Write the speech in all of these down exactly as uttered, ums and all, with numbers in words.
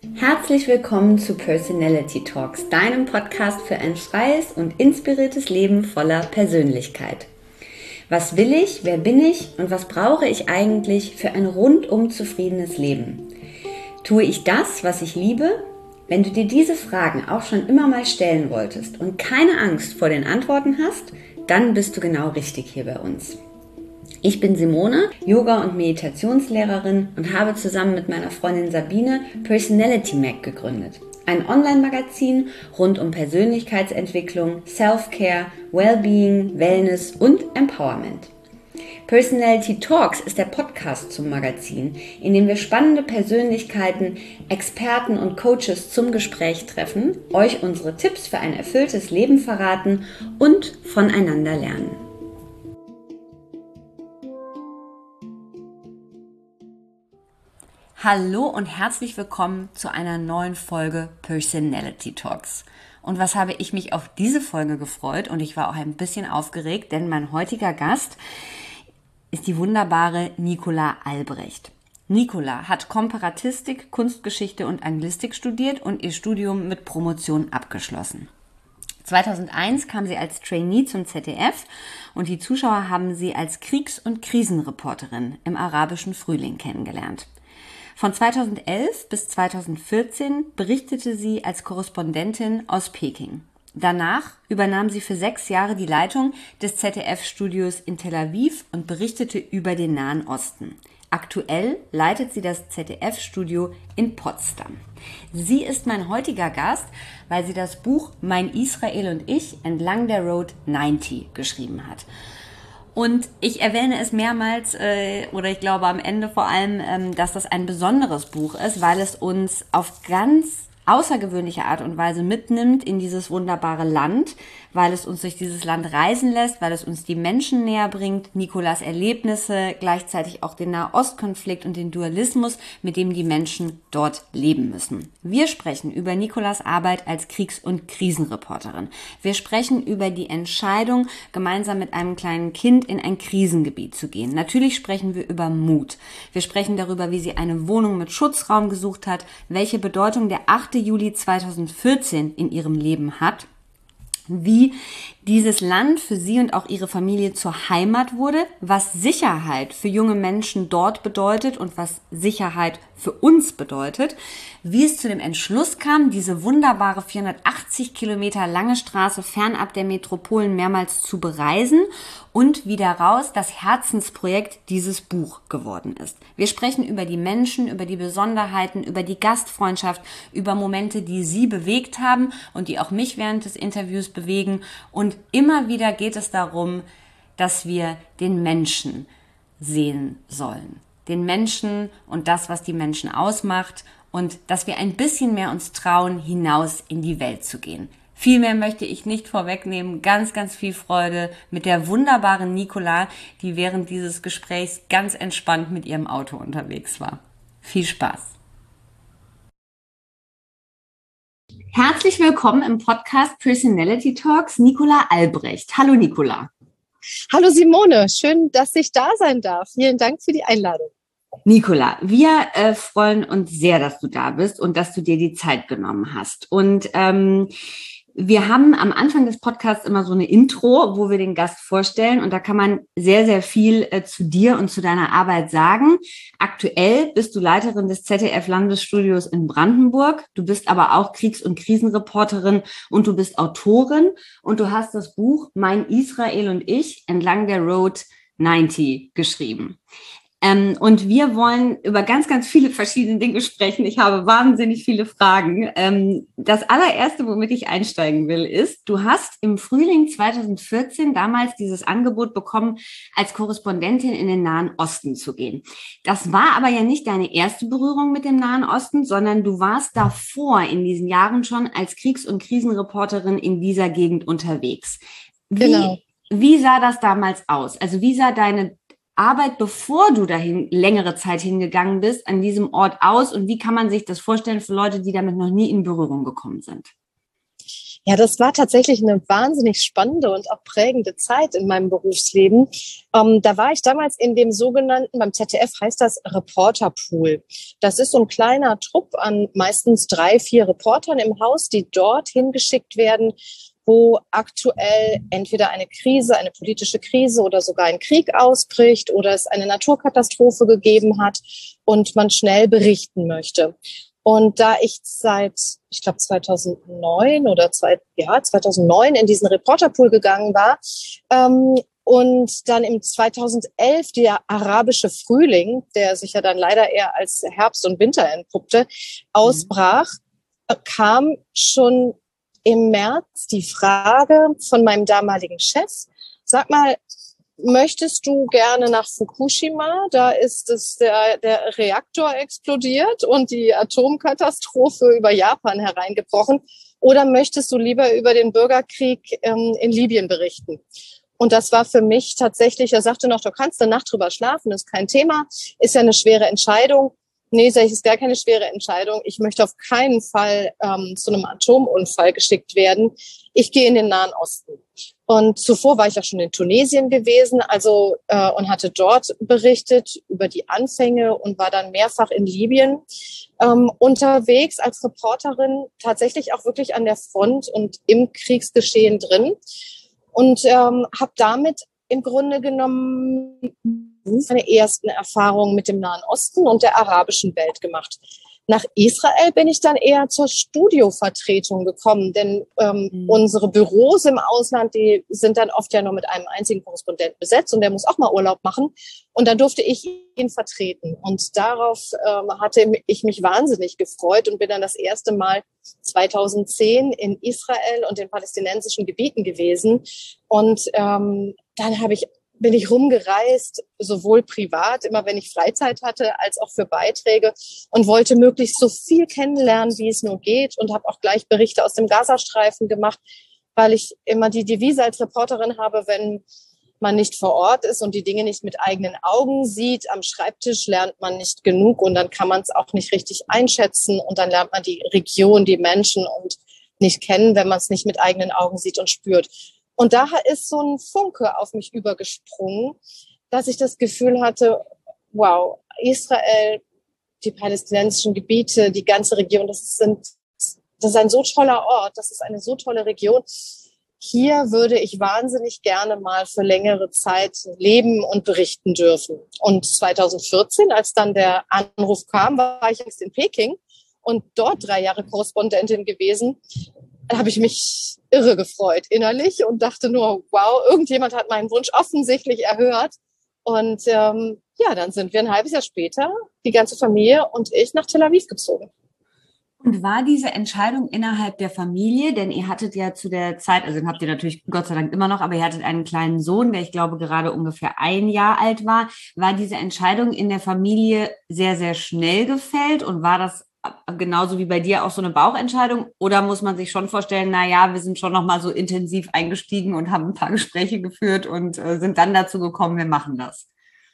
Herzlich willkommen zu Personality Talks, deinem Podcast für ein freies und inspiriertes Leben voller Persönlichkeit. Was will ich, wer bin ich und was brauche ich eigentlich für ein rundum zufriedenes Leben? Tue ich das, was ich liebe? Wenn du dir diese Fragen auch schon immer mal stellen wolltest und keine Angst vor den Antworten hast, dann bist du genau richtig hier bei uns. Ich bin Simone, Yoga- und Meditationslehrerin und habe zusammen mit meiner Freundin Sabine Personality Mag gegründet. Ein Online-Magazin rund um Persönlichkeitsentwicklung, Self-Care, Wellbeing, Wellness und Empowerment. Personality Talks ist der Podcast zum Magazin, in dem wir spannende Persönlichkeiten, Experten und Coaches zum Gespräch treffen, euch unsere Tipps für ein erfülltes Leben verraten und voneinander lernen. Hallo und herzlich willkommen zu einer neuen Folge Personality Talks. Und was habe ich mich auf diese Folge gefreut und ich war auch ein bisschen aufgeregt, denn mein heutiger Gast ist die wunderbare Nicola Albrecht. Nicola hat Komparatistik, Kunstgeschichte und Anglistik studiert und ihr Studium mit Promotion abgeschlossen. zweitausendeins kam sie als Trainee zum Z D F und die Zuschauer haben sie als Kriegs- und Krisenreporterin im arabischen Frühling kennengelernt. Von zweitausendelf bis zweitausendvierzehn berichtete sie als Korrespondentin aus Peking. Danach übernahm sie für sechs Jahre die Leitung des Z D F-Studios in Tel Aviv und berichtete über den Nahen Osten. Aktuell leitet sie das Z D F-Studio in Potsdam. Sie ist mein heutiger Gast, weil sie das Buch Mein Israel und ich entlang der Road neunzig geschrieben hat. Und ich erwähne es mehrmals, äh, oder ich glaube am Ende vor allem, ähm, dass das ein besonderes Buch ist, weil es uns auf ganz außergewöhnliche Art und Weise mitnimmt in dieses wunderbare Land, weil es uns durch dieses Land reisen lässt, weil es uns die Menschen näher bringt, Nicolas Erlebnisse, gleichzeitig auch den Nahostkonflikt und den Dualismus, mit dem die Menschen dort leben müssen. Wir sprechen über Nicolas Arbeit als Kriegs- und Krisenreporterin. Wir sprechen über die Entscheidung, gemeinsam mit einem kleinen Kind in ein Krisengebiet zu gehen. Natürlich sprechen wir über Mut. Wir sprechen darüber, wie sie eine Wohnung mit Schutzraum gesucht hat, welche Bedeutung der achte Juli zweitausendvierzehn in ihrem Leben hat, wie dieses Land für sie und auch ihre Familie zur Heimat wurde, was Sicherheit für junge Menschen dort bedeutet und was Sicherheit für uns bedeutet, wie es zu dem Entschluss kam, diese wunderbare vierhundertachtzig Kilometer lange Straße fernab der Metropolen mehrmals zu bereisen und wie daraus das Herzensprojekt dieses Buch geworden ist. Wir sprechen über die Menschen, über die Besonderheiten, über die Gastfreundschaft, über Momente, die sie bewegt haben und die auch mich während des Interviews bewegen. Und immer wieder geht es darum, dass wir den Menschen sehen sollen. Den Menschen und das, was die Menschen ausmacht und dass wir ein bisschen mehr uns trauen, hinaus in die Welt zu gehen. Viel mehr möchte ich nicht vorwegnehmen. Ganz, ganz viel Freude mit der wunderbaren Nicola, die während dieses Gesprächs ganz entspannt mit ihrem Auto unterwegs war. Viel Spaß! Herzlich willkommen im Podcast Personality Talks, Nicola Albrecht. Hallo Nicola. Hallo Simone, schön, dass ich da sein darf. Vielen Dank für die Einladung. Nicola, wir äh, freuen uns sehr, dass du da bist und dass du dir die Zeit genommen hast. Und ähm, wir haben am Anfang des Podcasts immer so eine Intro, wo wir den Gast vorstellen. Und da kann man sehr, sehr viel äh, zu dir und zu deiner Arbeit sagen. Aktuell bist du Leiterin des Z D F-Landesstudios in Brandenburg. Du bist aber auch Kriegs- und Krisenreporterin und du bist Autorin. Und du hast das Buch Mein Israel und ich entlang der Road neunzig geschrieben. Ähm, und wir wollen über ganz, ganz viele verschiedene Dinge sprechen. Ich habe wahnsinnig viele Fragen. Ähm, das allererste, womit ich einsteigen will, ist, du hast im Frühling zweitausendvierzehn damals dieses Angebot bekommen, als Korrespondentin in den Nahen Osten zu gehen. Das war aber ja nicht deine erste Berührung mit dem Nahen Osten, sondern du warst davor in diesen Jahren schon als Kriegs- und Krisenreporterin in dieser Gegend unterwegs. Wie, Genau. Wie sah das damals aus? Also wie sah deine Arbeit, bevor du dahin längere Zeit hingegangen bist, an diesem Ort aus? Und wie kann man sich das vorstellen für Leute, die damit noch nie in Berührung gekommen sind? Ja, das war tatsächlich eine wahnsinnig spannende und auch prägende Zeit in meinem Berufsleben. Ähm, da war ich damals in dem sogenannten, beim Z D F heißt das Reporterpool. Das ist so ein kleiner Trupp an meistens drei, vier Reportern im Haus, die dort hingeschickt werden, wo aktuell entweder eine Krise, eine politische Krise oder sogar ein Krieg ausbricht oder es eine Naturkatastrophe gegeben hat und man schnell berichten möchte. Und da ich seit, ich glaube, zweitausendneun oder zwei, ja, zweitausendneun in diesen Reporterpool gegangen war, ähm, und dann im zweitausendelf der arabische Frühling, der sich ja dann leider eher als Herbst und Winter entpuppte, ausbrach, äh, kam schon im März die Frage von meinem damaligen Chef, sag mal, möchtest du gerne nach Fukushima? Da ist es der, der Reaktor explodiert und die Atomkatastrophe über Japan hereingebrochen. Oder möchtest du lieber über den Bürgerkrieg ähm, in Libyen berichten? Und das war für mich tatsächlich, er sagte noch, du kannst eine Nacht drüber schlafen, ist kein Thema, ist ja eine schwere Entscheidung. Nee, sag ich, ist gar keine schwere Entscheidung. Ich möchte auf keinen Fall ähm, zu einem Atomunfall geschickt werden. Ich gehe in den Nahen Osten. Und zuvor war ich auch schon in Tunesien gewesen, also äh, und hatte dort berichtet über die Anfänge und war dann mehrfach in Libyen ähm, unterwegs als Reporterin, tatsächlich auch wirklich an der Front und im Kriegsgeschehen drin. Und ähm, habe damit im Grunde genommen meine ersten Erfahrungen mit dem Nahen Osten und der arabischen Welt gemacht. Nach Israel bin ich dann eher zur Studiovertretung gekommen, denn ähm, mhm. unsere Büros im Ausland, die sind dann oft ja nur mit einem einzigen Korrespondenten besetzt und der muss auch mal Urlaub machen. Und dann durfte ich ihn vertreten. Und darauf ähm, hatte ich mich wahnsinnig gefreut und bin dann das erste Mal zweitausendzehn in Israel und den palästinensischen Gebieten gewesen. Und ähm, dann habe ich bin ich rumgereist, sowohl privat, immer wenn ich Freizeit hatte, als auch für Beiträge und wollte möglichst so viel kennenlernen, wie es nur geht und habe auch gleich Berichte aus dem Gazastreifen gemacht, weil ich immer die Devise als Reporterin habe, wenn man nicht vor Ort ist und die Dinge nicht mit eigenen Augen sieht, am Schreibtisch lernt man nicht genug und dann kann man es auch nicht richtig einschätzen und dann lernt man die Region, die Menschen und nicht kennen, wenn man es nicht mit eigenen Augen sieht und spürt. Und da ist so ein Funke auf mich übergesprungen, dass ich das Gefühl hatte, wow, Israel, die palästinensischen Gebiete, die ganze Region, das sind, das ist ein so toller Ort, das ist eine so tolle Region. Hier würde ich wahnsinnig gerne mal für längere Zeit leben und berichten dürfen. Und zweitausendvierzehn, als dann der Anruf kam, war ich jetzt in Peking und dort drei Jahre Korrespondentin gewesen. Da habe ich mich irre gefreut innerlich und dachte nur, wow, irgendjemand hat meinen Wunsch offensichtlich erhört. Und ähm, ja, dann sind wir ein halbes Jahr später, die ganze Familie und ich, nach Tel Aviv gezogen. Und war diese Entscheidung innerhalb der Familie, denn ihr hattet ja zu der Zeit, also den habt ihr natürlich Gott sei Dank immer noch, aber ihr hattet einen kleinen Sohn, der ich glaube gerade ungefähr ein Jahr alt war. War diese Entscheidung in der Familie sehr, sehr schnell gefällt und war das genauso wie bei dir auch so eine Bauchentscheidung? Oder muss man sich schon vorstellen, na ja, wir sind schon noch mal so intensiv eingestiegen und haben ein paar Gespräche geführt und äh, sind dann dazu gekommen, wir machen das?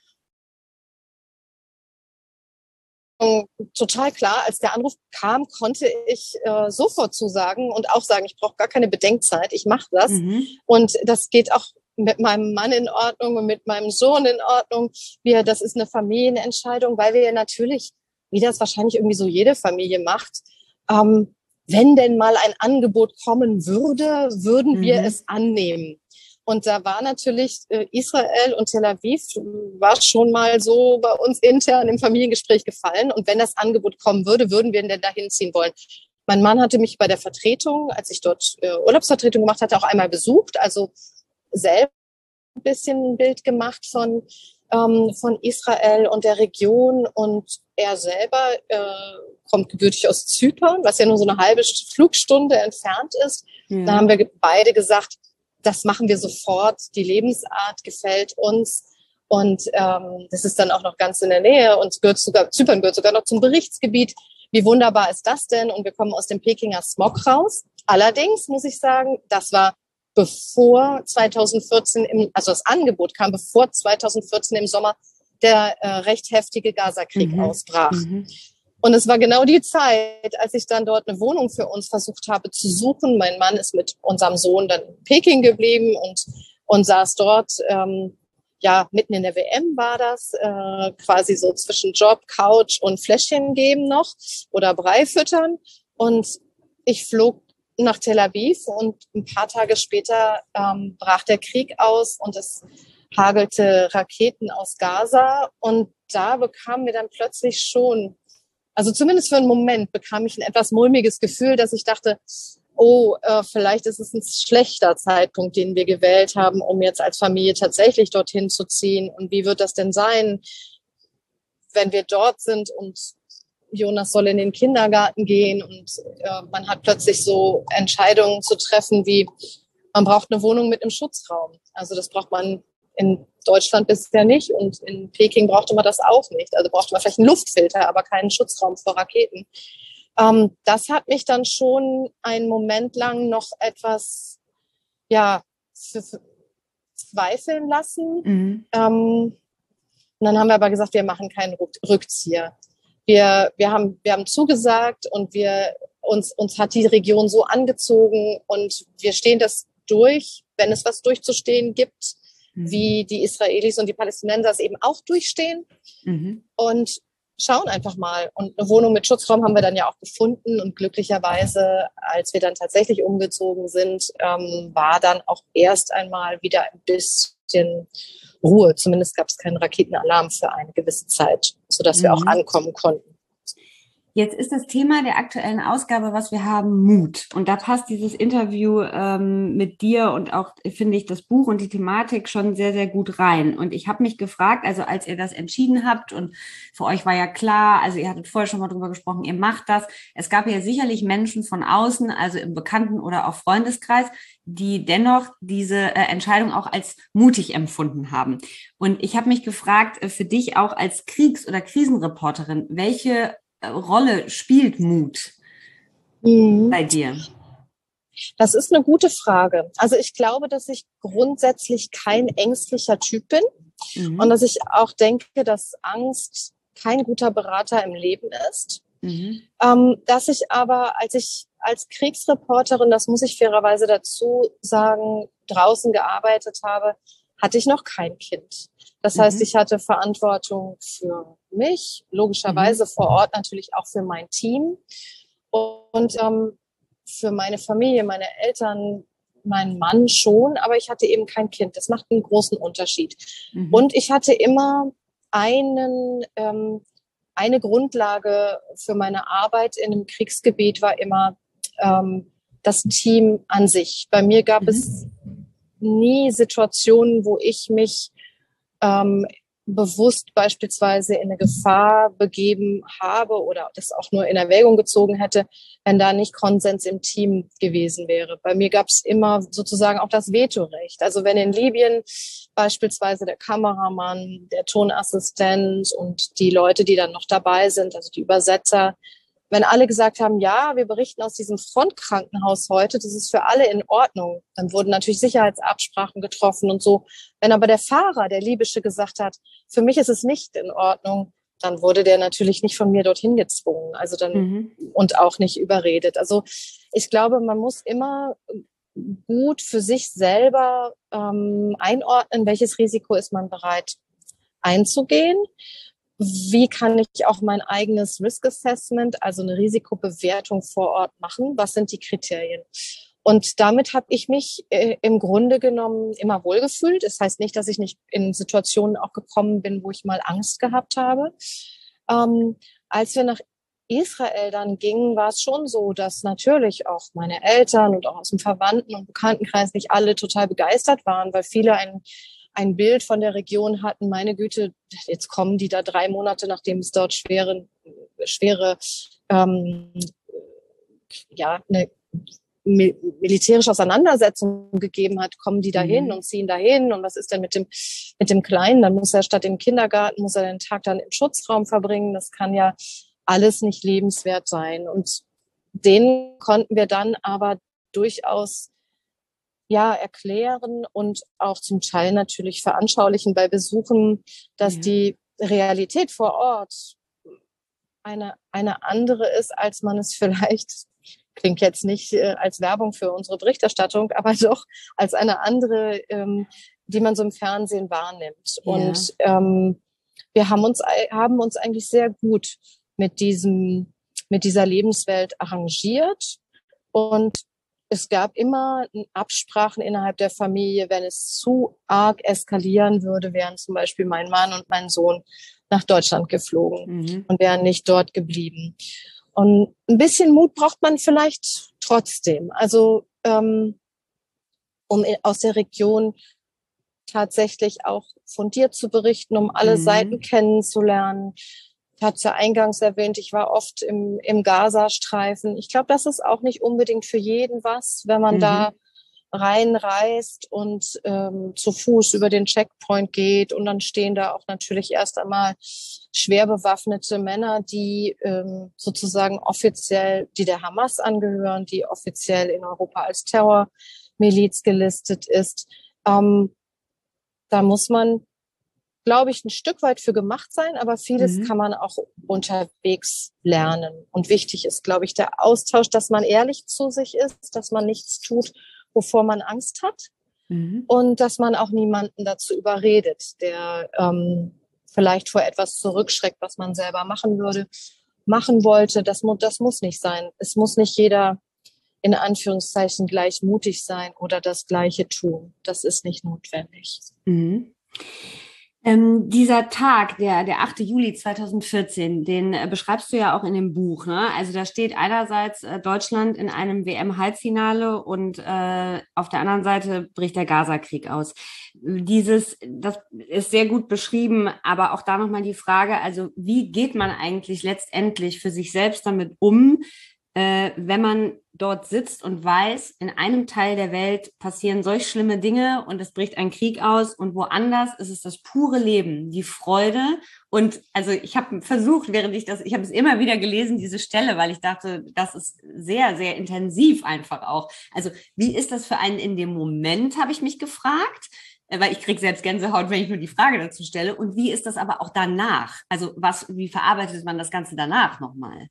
Total klar, als der Anruf kam, konnte ich äh, sofort zusagen und auch sagen, ich brauche gar keine Bedenkzeit, ich mache das. Mhm. Und das geht auch mit meinem Mann in Ordnung und mit meinem Sohn in Ordnung. Wir, das ist eine Familienentscheidung, weil wir natürlich, wie das wahrscheinlich irgendwie so jede Familie macht, ähm, wenn denn mal ein Angebot kommen würde, würden wir mhm. es annehmen. Und da war natürlich äh, Israel und Tel Aviv war schon mal so bei uns intern im Familiengespräch gefallen. Und wenn das Angebot kommen würde, würden wir denn dahin ziehen wollen. Mein Mann hatte mich bei der Vertretung, als ich dort äh, Urlaubsvertretung gemacht hatte, auch einmal besucht. Also selber ein bisschen ein Bild gemacht von, ähm, von Israel und der Region. Und er selber äh, kommt gebürtig aus Zypern, was ja nur so eine halbe Flugstunde entfernt ist. Ja. Da haben wir beide gesagt, das machen wir sofort, die Lebensart gefällt uns und ähm, das ist dann auch noch ganz in der Nähe und gehört sogar, Zypern gehört sogar noch zum Berichtsgebiet. Wie wunderbar ist das denn? Und wir kommen aus dem Pekinger Smog raus. Allerdings muss ich sagen, das war bevor zweitausendvierzehn, im, also das Angebot kam, bevor zweitausendvierzehn im Sommer der äh, recht heftige Gaza-Krieg mhm. ausbrach. Mhm. Und es war genau die Zeit, als ich dann dort eine Wohnung für uns versucht habe zu suchen. Mein Mann ist mit unserem Sohn dann in Peking geblieben und, und saß dort, ähm, ja, mitten in der W M war das, äh, quasi so zwischen Job, Couch und Fläschchen geben noch oder Brei füttern. Und ich flog nach Tel Aviv und ein paar Tage später ähm, brach der Krieg aus und es hagelte Raketen aus Gaza. Und da bekamen wir dann plötzlich schon, also zumindest für einen Moment, bekam ich ein etwas mulmiges Gefühl, dass ich dachte, oh, äh, vielleicht ist es ein schlechter Zeitpunkt, den wir gewählt haben, um jetzt als Familie tatsächlich dorthin zu ziehen. Und wie wird das denn sein, wenn wir dort sind und Jonas soll in den Kindergarten gehen und äh, man hat plötzlich so Entscheidungen zu treffen, wie man braucht eine Wohnung mit einem Schutzraum. Also das braucht man in Deutschland bisher nicht und in Peking brauchte man das auch nicht. Also brauchte man vielleicht einen Luftfilter, aber keinen Schutzraum vor Raketen. Ähm, das hat mich dann schon einen Moment lang noch etwas, ja, zweifeln lassen. Mhm. Ähm, und dann haben wir aber gesagt, wir machen keinen Rückzieher. Wir, wir haben, wir haben zugesagt und wir, uns, uns hat die Region so angezogen und wir stehen das durch, wenn es was durchzustehen gibt, mhm. wie die Israelis und die Palästinenser es eben auch durchstehen. Mhm. Und schauen einfach mal. Und eine Wohnung mit Schutzraum haben wir dann ja auch gefunden. Und glücklicherweise, als wir dann tatsächlich umgezogen sind, ähm, war dann auch erst einmal wieder ein bisschen Ruhe. Zumindest gab es keinen Raketenalarm für eine gewisse Zeit, sodass mhm. wir auch ankommen konnten. Jetzt ist das Thema der aktuellen Ausgabe, was wir haben, Mut. Und da passt dieses Interview ähm, mit dir und auch, finde ich, das Buch und die Thematik schon sehr, sehr gut rein. Und ich habe mich gefragt, also als ihr das entschieden habt und für euch war ja klar, also ihr hattet vorher schon mal drüber gesprochen, ihr macht das. Es gab ja sicherlich Menschen von außen, also im Bekannten- oder auch Freundeskreis, die dennoch diese äh, Entscheidung auch als mutig empfunden haben. Und ich habe mich gefragt, äh, für dich auch als Kriegs- oder Krisenreporterin, welche Rolle spielt Mut mhm. bei dir? Das ist eine gute Frage. Also ich glaube, dass ich grundsätzlich kein ängstlicher Typ bin mhm. und dass ich auch denke, dass Angst kein guter Berater im Leben ist. Mhm. Ähm, dass ich aber, als ich als Kriegsreporterin, das muss ich fairerweise dazu sagen, draußen gearbeitet habe, hatte ich noch kein Kind. Das heißt, mhm. ich hatte Verantwortung für mich, logischerweise mhm. vor Ort natürlich auch für mein Team und ähm, für meine Familie, meine Eltern, meinen Mann schon, aber ich hatte eben kein Kind. Das macht einen großen Unterschied. Mhm. Und ich hatte immer einen, ähm, eine Grundlage für meine Arbeit in einem Kriegsgebiet war immer ähm, das Team an sich. Bei mir gab mhm. es nie Situationen, wo ich mich ähm, bewusst beispielsweise in eine Gefahr begeben habe oder das auch nur in Erwägung gezogen hätte, wenn da nicht Konsens im Team gewesen wäre. Bei mir gab es immer sozusagen auch das Vetorecht. Also wenn in Libyen beispielsweise der Kameramann, der Tonassistent und die Leute, die dann noch dabei sind, also die Übersetzer, wenn alle gesagt haben, ja, wir berichten aus diesem Frontkrankenhaus heute, das ist für alle in Ordnung, dann wurden natürlich Sicherheitsabsprachen getroffen und so. Wenn aber der Fahrer, der Libysche, gesagt hat, für mich ist es nicht in Ordnung, dann wurde der natürlich nicht von mir dorthin gezwungen, also dann mhm. und auch nicht überredet. Also ich glaube, man muss immer gut für sich selber ähm, einordnen, welches Risiko ist man bereit einzugehen. Wie kann ich auch mein eigenes Risk Assessment, also eine Risikobewertung vor Ort machen? Was sind die Kriterien? Und damit habe ich mich äh, im Grunde genommen immer wohlgefühlt. Das heißt nicht, dass ich nicht in Situationen auch gekommen bin, wo ich mal Angst gehabt habe. Ähm, als wir nach Israel dann gingen, war es schon so, dass natürlich auch meine Eltern und auch aus dem Verwandten- und Bekanntenkreis nicht alle total begeistert waren, weil viele ein ein Bild von der Region hatten, meine Güte, jetzt kommen die da drei Monate, nachdem es dort schwere, schwere ähm, ja, eine militärische Auseinandersetzung gegeben hat, kommen die dahin mhm. und ziehen dahin und was ist denn mit dem mit dem Kleinen? Dann muss er statt im Kindergarten, muss er den Tag dann im Schutzraum verbringen. Das kann ja alles nicht lebenswert sein. Und denen konnten wir dann aber durchaus ja, erklären und auch zum Teil natürlich veranschaulichen bei Besuchen, dass ja. die Realität vor Ort eine, eine andere ist, als man es vielleicht, klingt jetzt nicht äh, als Werbung für unsere Berichterstattung, aber doch als eine andere, ähm, die man so im Fernsehen wahrnimmt. Ja. Und ähm, wir haben uns, haben uns eigentlich sehr gut mit diesem, mit dieser Lebenswelt arrangiert. Und es gab immer Absprachen innerhalb der Familie, wenn es zu arg eskalieren würde, wären zum Beispiel mein Mann und mein Sohn nach Deutschland geflogen mhm. und wären nicht dort geblieben. Und ein bisschen Mut braucht man vielleicht trotzdem. Also um, um aus der Region tatsächlich auch fundiert zu berichten, um alle mhm. Seiten kennenzulernen. Ich hatte es ja eingangs erwähnt, ich war oft im, im Gazastreifen. Ich glaube, das ist auch nicht unbedingt für jeden was, wenn man mhm. da reinreist und ähm, zu Fuß über den Checkpoint geht. Und dann stehen da auch natürlich erst einmal schwer bewaffnete Männer, die ähm, sozusagen offiziell, die der Hamas angehören, die offiziell in Europa als Terrormiliz gelistet ist. Ähm, da muss man, glaube ich, ein Stück weit für gemacht sein, aber vieles mhm. kann man auch unterwegs lernen. Und wichtig ist, glaube ich, der Austausch, dass man ehrlich zu sich ist, dass man nichts tut, wovor man Angst hat mhm. und dass man auch niemanden dazu überredet, der ähm, vielleicht vor etwas zurückschreckt, was man selber machen würde, machen wollte. Das, das muss nicht sein. Es muss nicht jeder in Anführungszeichen gleich mutig sein oder das Gleiche tun. Das ist nicht notwendig. Mhm. Ähm, dieser Tag, der, der achte Juli zweitausendvierzehn, den äh, beschreibst du ja auch in dem Buch, ne? Also da steht einerseits äh, Deutschland in einem W M-Halbfinale und äh, auf der anderen Seite bricht der Gaza-Krieg aus. Dieses, das ist sehr gut beschrieben, aber auch da nochmal die Frage, also wie geht man eigentlich letztendlich für sich selbst damit um, äh, wenn man dort sitzt und weiß, in einem Teil der Welt passieren solch schlimme Dinge und es bricht ein Krieg aus und woanders ist es das pure Leben, die Freude. Und also ich habe versucht, während ich das, ich habe es immer wieder gelesen, diese Stelle, weil ich dachte, das ist sehr, sehr intensiv einfach auch. Also wie ist das für einen in dem Moment, habe ich mich gefragt, weil ich kriege selbst Gänsehaut, wenn ich nur die Frage dazu stelle. Und wie ist das aber auch danach? Also was, wie verarbeitet man das Ganze danach nochmal?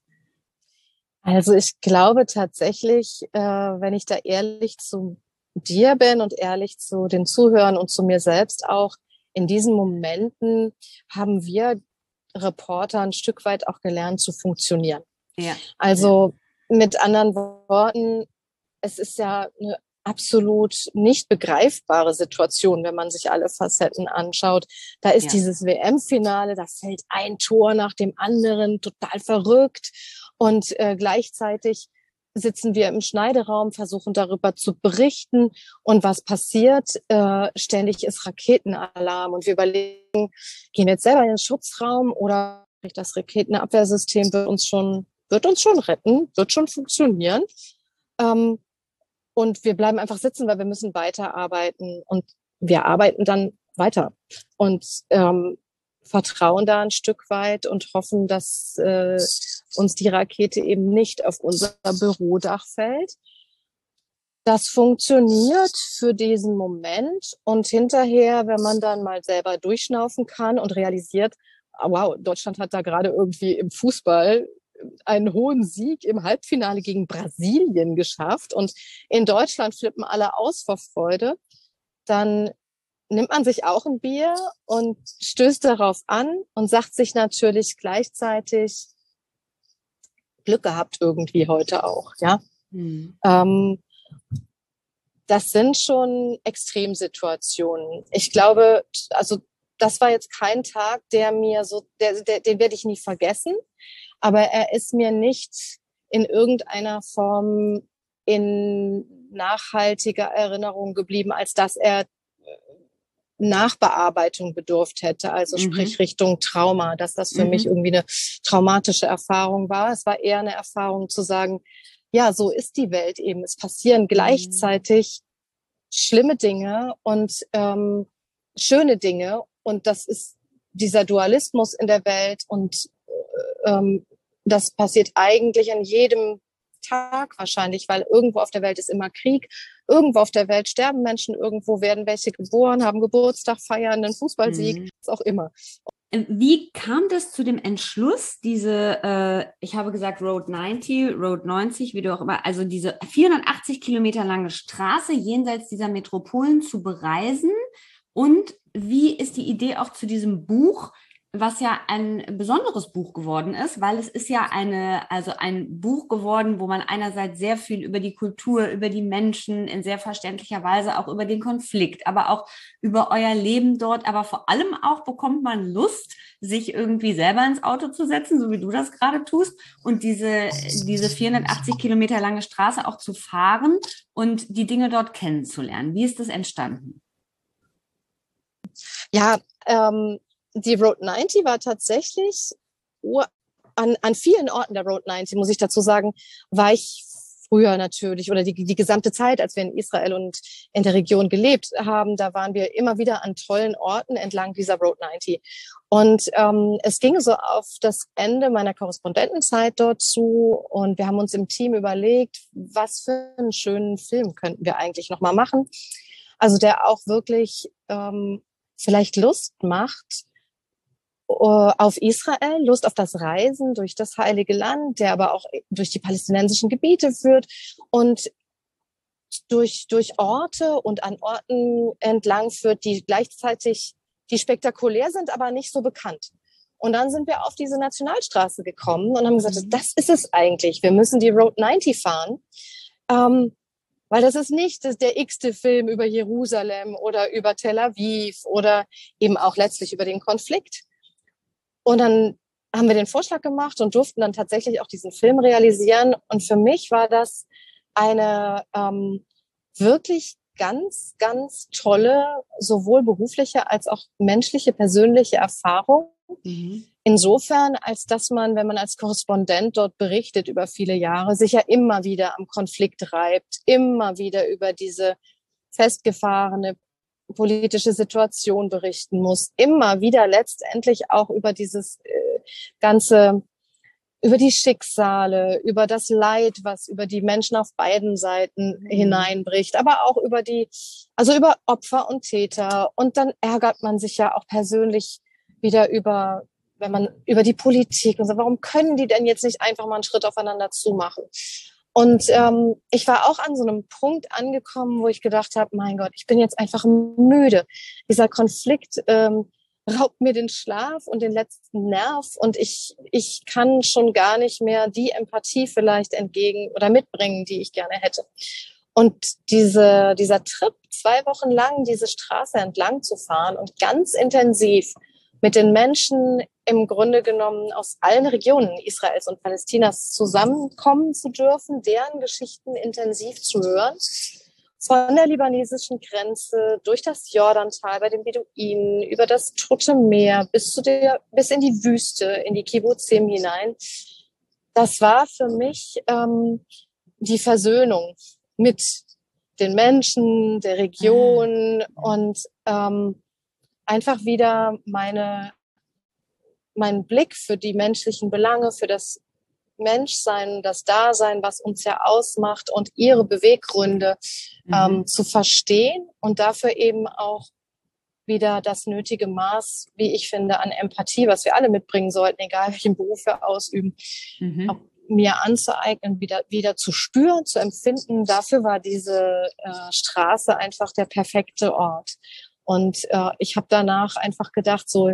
Also ich glaube tatsächlich, äh, wenn ich da ehrlich zu dir bin und ehrlich zu den Zuhörern und zu mir selbst auch, in diesen Momenten haben wir Reporter ein Stück weit auch gelernt zu funktionieren. Ja. Also ja. Mit anderen Worten, es ist ja eine absolut nicht begreifbare Situation, wenn man sich alle Facetten anschaut. Da ist ja. dieses W M-Finale, da fällt ein Tor nach dem anderen, total verrückt. Und äh, gleichzeitig sitzen wir im Schneideraum, versuchen darüber zu berichten. Und was passiert? Äh, ständig ist Raketenalarm. Und wir überlegen, gehen wir jetzt selber in den Schutzraum oder das Raketenabwehrsystem wird uns schon, wird uns schon retten, wird schon funktionieren. Ähm, und wir bleiben einfach sitzen, weil wir müssen weiterarbeiten. Und wir arbeiten dann weiter. Und ähm, vertrauen da ein Stück weit und hoffen, dass äh, uns die Rakete eben nicht auf unser Bürodach fällt. Das funktioniert für diesen Moment und hinterher, wenn man dann mal selber durchschnaufen kann und realisiert, wow, Deutschland hat da gerade irgendwie im Fußball einen hohen Sieg im Halbfinale gegen Brasilien geschafft und in Deutschland flippen alle aus vor Freude, dann nimmt man sich auch ein Bier und stößt darauf an und sagt sich natürlich gleichzeitig Glück gehabt irgendwie heute auch, ja. Mhm. Ähm, das sind schon Extremsituationen. Ich glaube, also das war jetzt kein Tag, der mir so, der, der, den werde ich nie vergessen, aber er ist mir nicht in irgendeiner Form in nachhaltiger Erinnerung geblieben, als dass er Nachbearbeitung bedurft hätte, also mhm. sprich Richtung Trauma, dass das für mhm. mich irgendwie eine traumatische Erfahrung war. Es war eher eine Erfahrung zu sagen, ja, so ist die Welt eben. Es passieren mhm. gleichzeitig schlimme Dinge und ähm, schöne Dinge und das ist dieser Dualismus in der Welt und ähm, das passiert eigentlich an jedem Tag wahrscheinlich, weil irgendwo auf der Welt ist immer Krieg, irgendwo auf der Welt sterben Menschen, irgendwo werden welche geboren, haben Geburtstag, feiern einen Fußballsieg, mhm. was auch immer. Wie kam das zu dem Entschluss, diese, äh, ich habe gesagt Road neunzig, Road neunzig, wie du auch immer, also diese vierhundertachtzig Kilometer lange Straße jenseits dieser Metropolen zu bereisen? Und wie ist die Idee auch zu diesem Buch, was ja ein besonderes Buch geworden ist, weil es ist ja eine, also ein Buch geworden, wo man einerseits sehr viel über die Kultur, über die Menschen in sehr verständlicher Weise, auch über den Konflikt, aber auch über euer Leben dort, aber vor allem auch bekommt man Lust, sich irgendwie selber ins Auto zu setzen, so wie du das gerade tust, und diese, diese vierhundertachtzig Kilometer lange Straße auch zu fahren und die Dinge dort kennenzulernen. Wie ist das entstanden? Ja, ähm, die Road neunzig war tatsächlich an, an vielen Orten der Road neunzig, muss ich dazu sagen, war ich früher natürlich oder die, die gesamte Zeit, als wir in Israel und in der Region gelebt haben, da waren wir immer wieder an tollen Orten entlang dieser Road neunzig. Und ähm, es ging so auf das Ende meiner Korrespondentenzeit dort zu und wir haben uns im Team überlegt, was für einen schönen Film könnten wir eigentlich nochmal machen. Also der auch wirklich ähm, vielleicht Lust macht auf Israel, Lust auf das Reisen durch das Heilige Land, der aber auch durch die palästinensischen Gebiete führt und durch, durch Orte und an Orten entlang führt, die gleichzeitig, die spektakulär sind, aber nicht so bekannt. Und dann sind wir auf diese Nationalstraße gekommen und haben gesagt, das ist es eigentlich. Wir müssen die Road neunzig fahren. Ähm, Weil das ist nicht das der x-te Film über Jerusalem oder über Tel Aviv oder eben auch letztlich über den Konflikt. Und dann haben wir den Vorschlag gemacht und durften dann tatsächlich auch diesen Film realisieren. Und für mich war das eine ähm, wirklich ganz, ganz tolle, sowohl berufliche als auch menschliche, persönliche Erfahrung. Mhm. Insofern, als dass man, wenn man als Korrespondent dort berichtet über viele Jahre, sich ja immer wieder am Konflikt reibt, immer wieder über diese festgefahrene politische Situation berichten muss, immer wieder letztendlich auch über dieses äh, ganze, über die Schicksale, über das Leid, was über die Menschen auf beiden Seiten mhm. hineinbricht, aber auch über die, also über Opfer und Täter. Und dann ärgert man sich ja auch persönlich wieder über, wenn man über die Politik und so, warum können die denn jetzt nicht einfach mal einen Schritt aufeinander zumachen? Und ähm, ich war auch an so einem Punkt angekommen, wo ich gedacht habe, mein Gott, ich bin jetzt einfach müde. Dieser Konflikt ähm, raubt mir den Schlaf und den letzten Nerv und ich ich kann schon gar nicht mehr die Empathie vielleicht entgegen oder mitbringen, die ich gerne hätte. Und diese dieser Trip, zwei Wochen lang diese Straße entlang zu fahren und ganz intensiv mit den Menschen im Grunde genommen aus allen Regionen Israels und Palästinas zusammenkommen zu dürfen, deren Geschichten intensiv zu hören, von der libanesischen Grenze, durch das Jordantal bei den Beduinen, über das Tote Meer bis zu der, bis in die Wüste, in die Kibbutzim hinein. Das war für mich ähm, die Versöhnung mit den Menschen, der Region und ähm, einfach wieder meine, meinen Blick für die menschlichen Belange, für das Menschsein, das Dasein, was uns ja ausmacht und ihre Beweggründe mhm. ähm, zu verstehen und dafür eben auch wieder das nötige Maß, wie ich finde, an Empathie, was wir alle mitbringen sollten, egal welchen Beruf wir ausüben, mhm. auch mir anzueignen, wieder, wieder zu spüren, zu empfinden. Dafür war diese äh, Straße einfach der perfekte Ort. Und äh, ich habe danach einfach gedacht, so,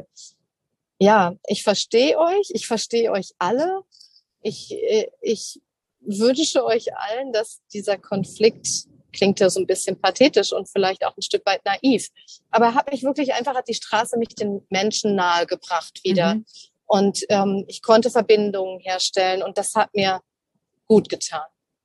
ja, ich verstehe euch, ich verstehe euch alle. Ich, ich wünsche euch allen, dass dieser Konflikt, klingt ja so ein bisschen pathetisch und vielleicht auch ein Stück weit naiv, aber er hat mich wirklich einfach, hat die Straße mich den Menschen nahegebracht wieder. Mhm. Und ähm, ich konnte Verbindungen herstellen und das hat mir gut getan.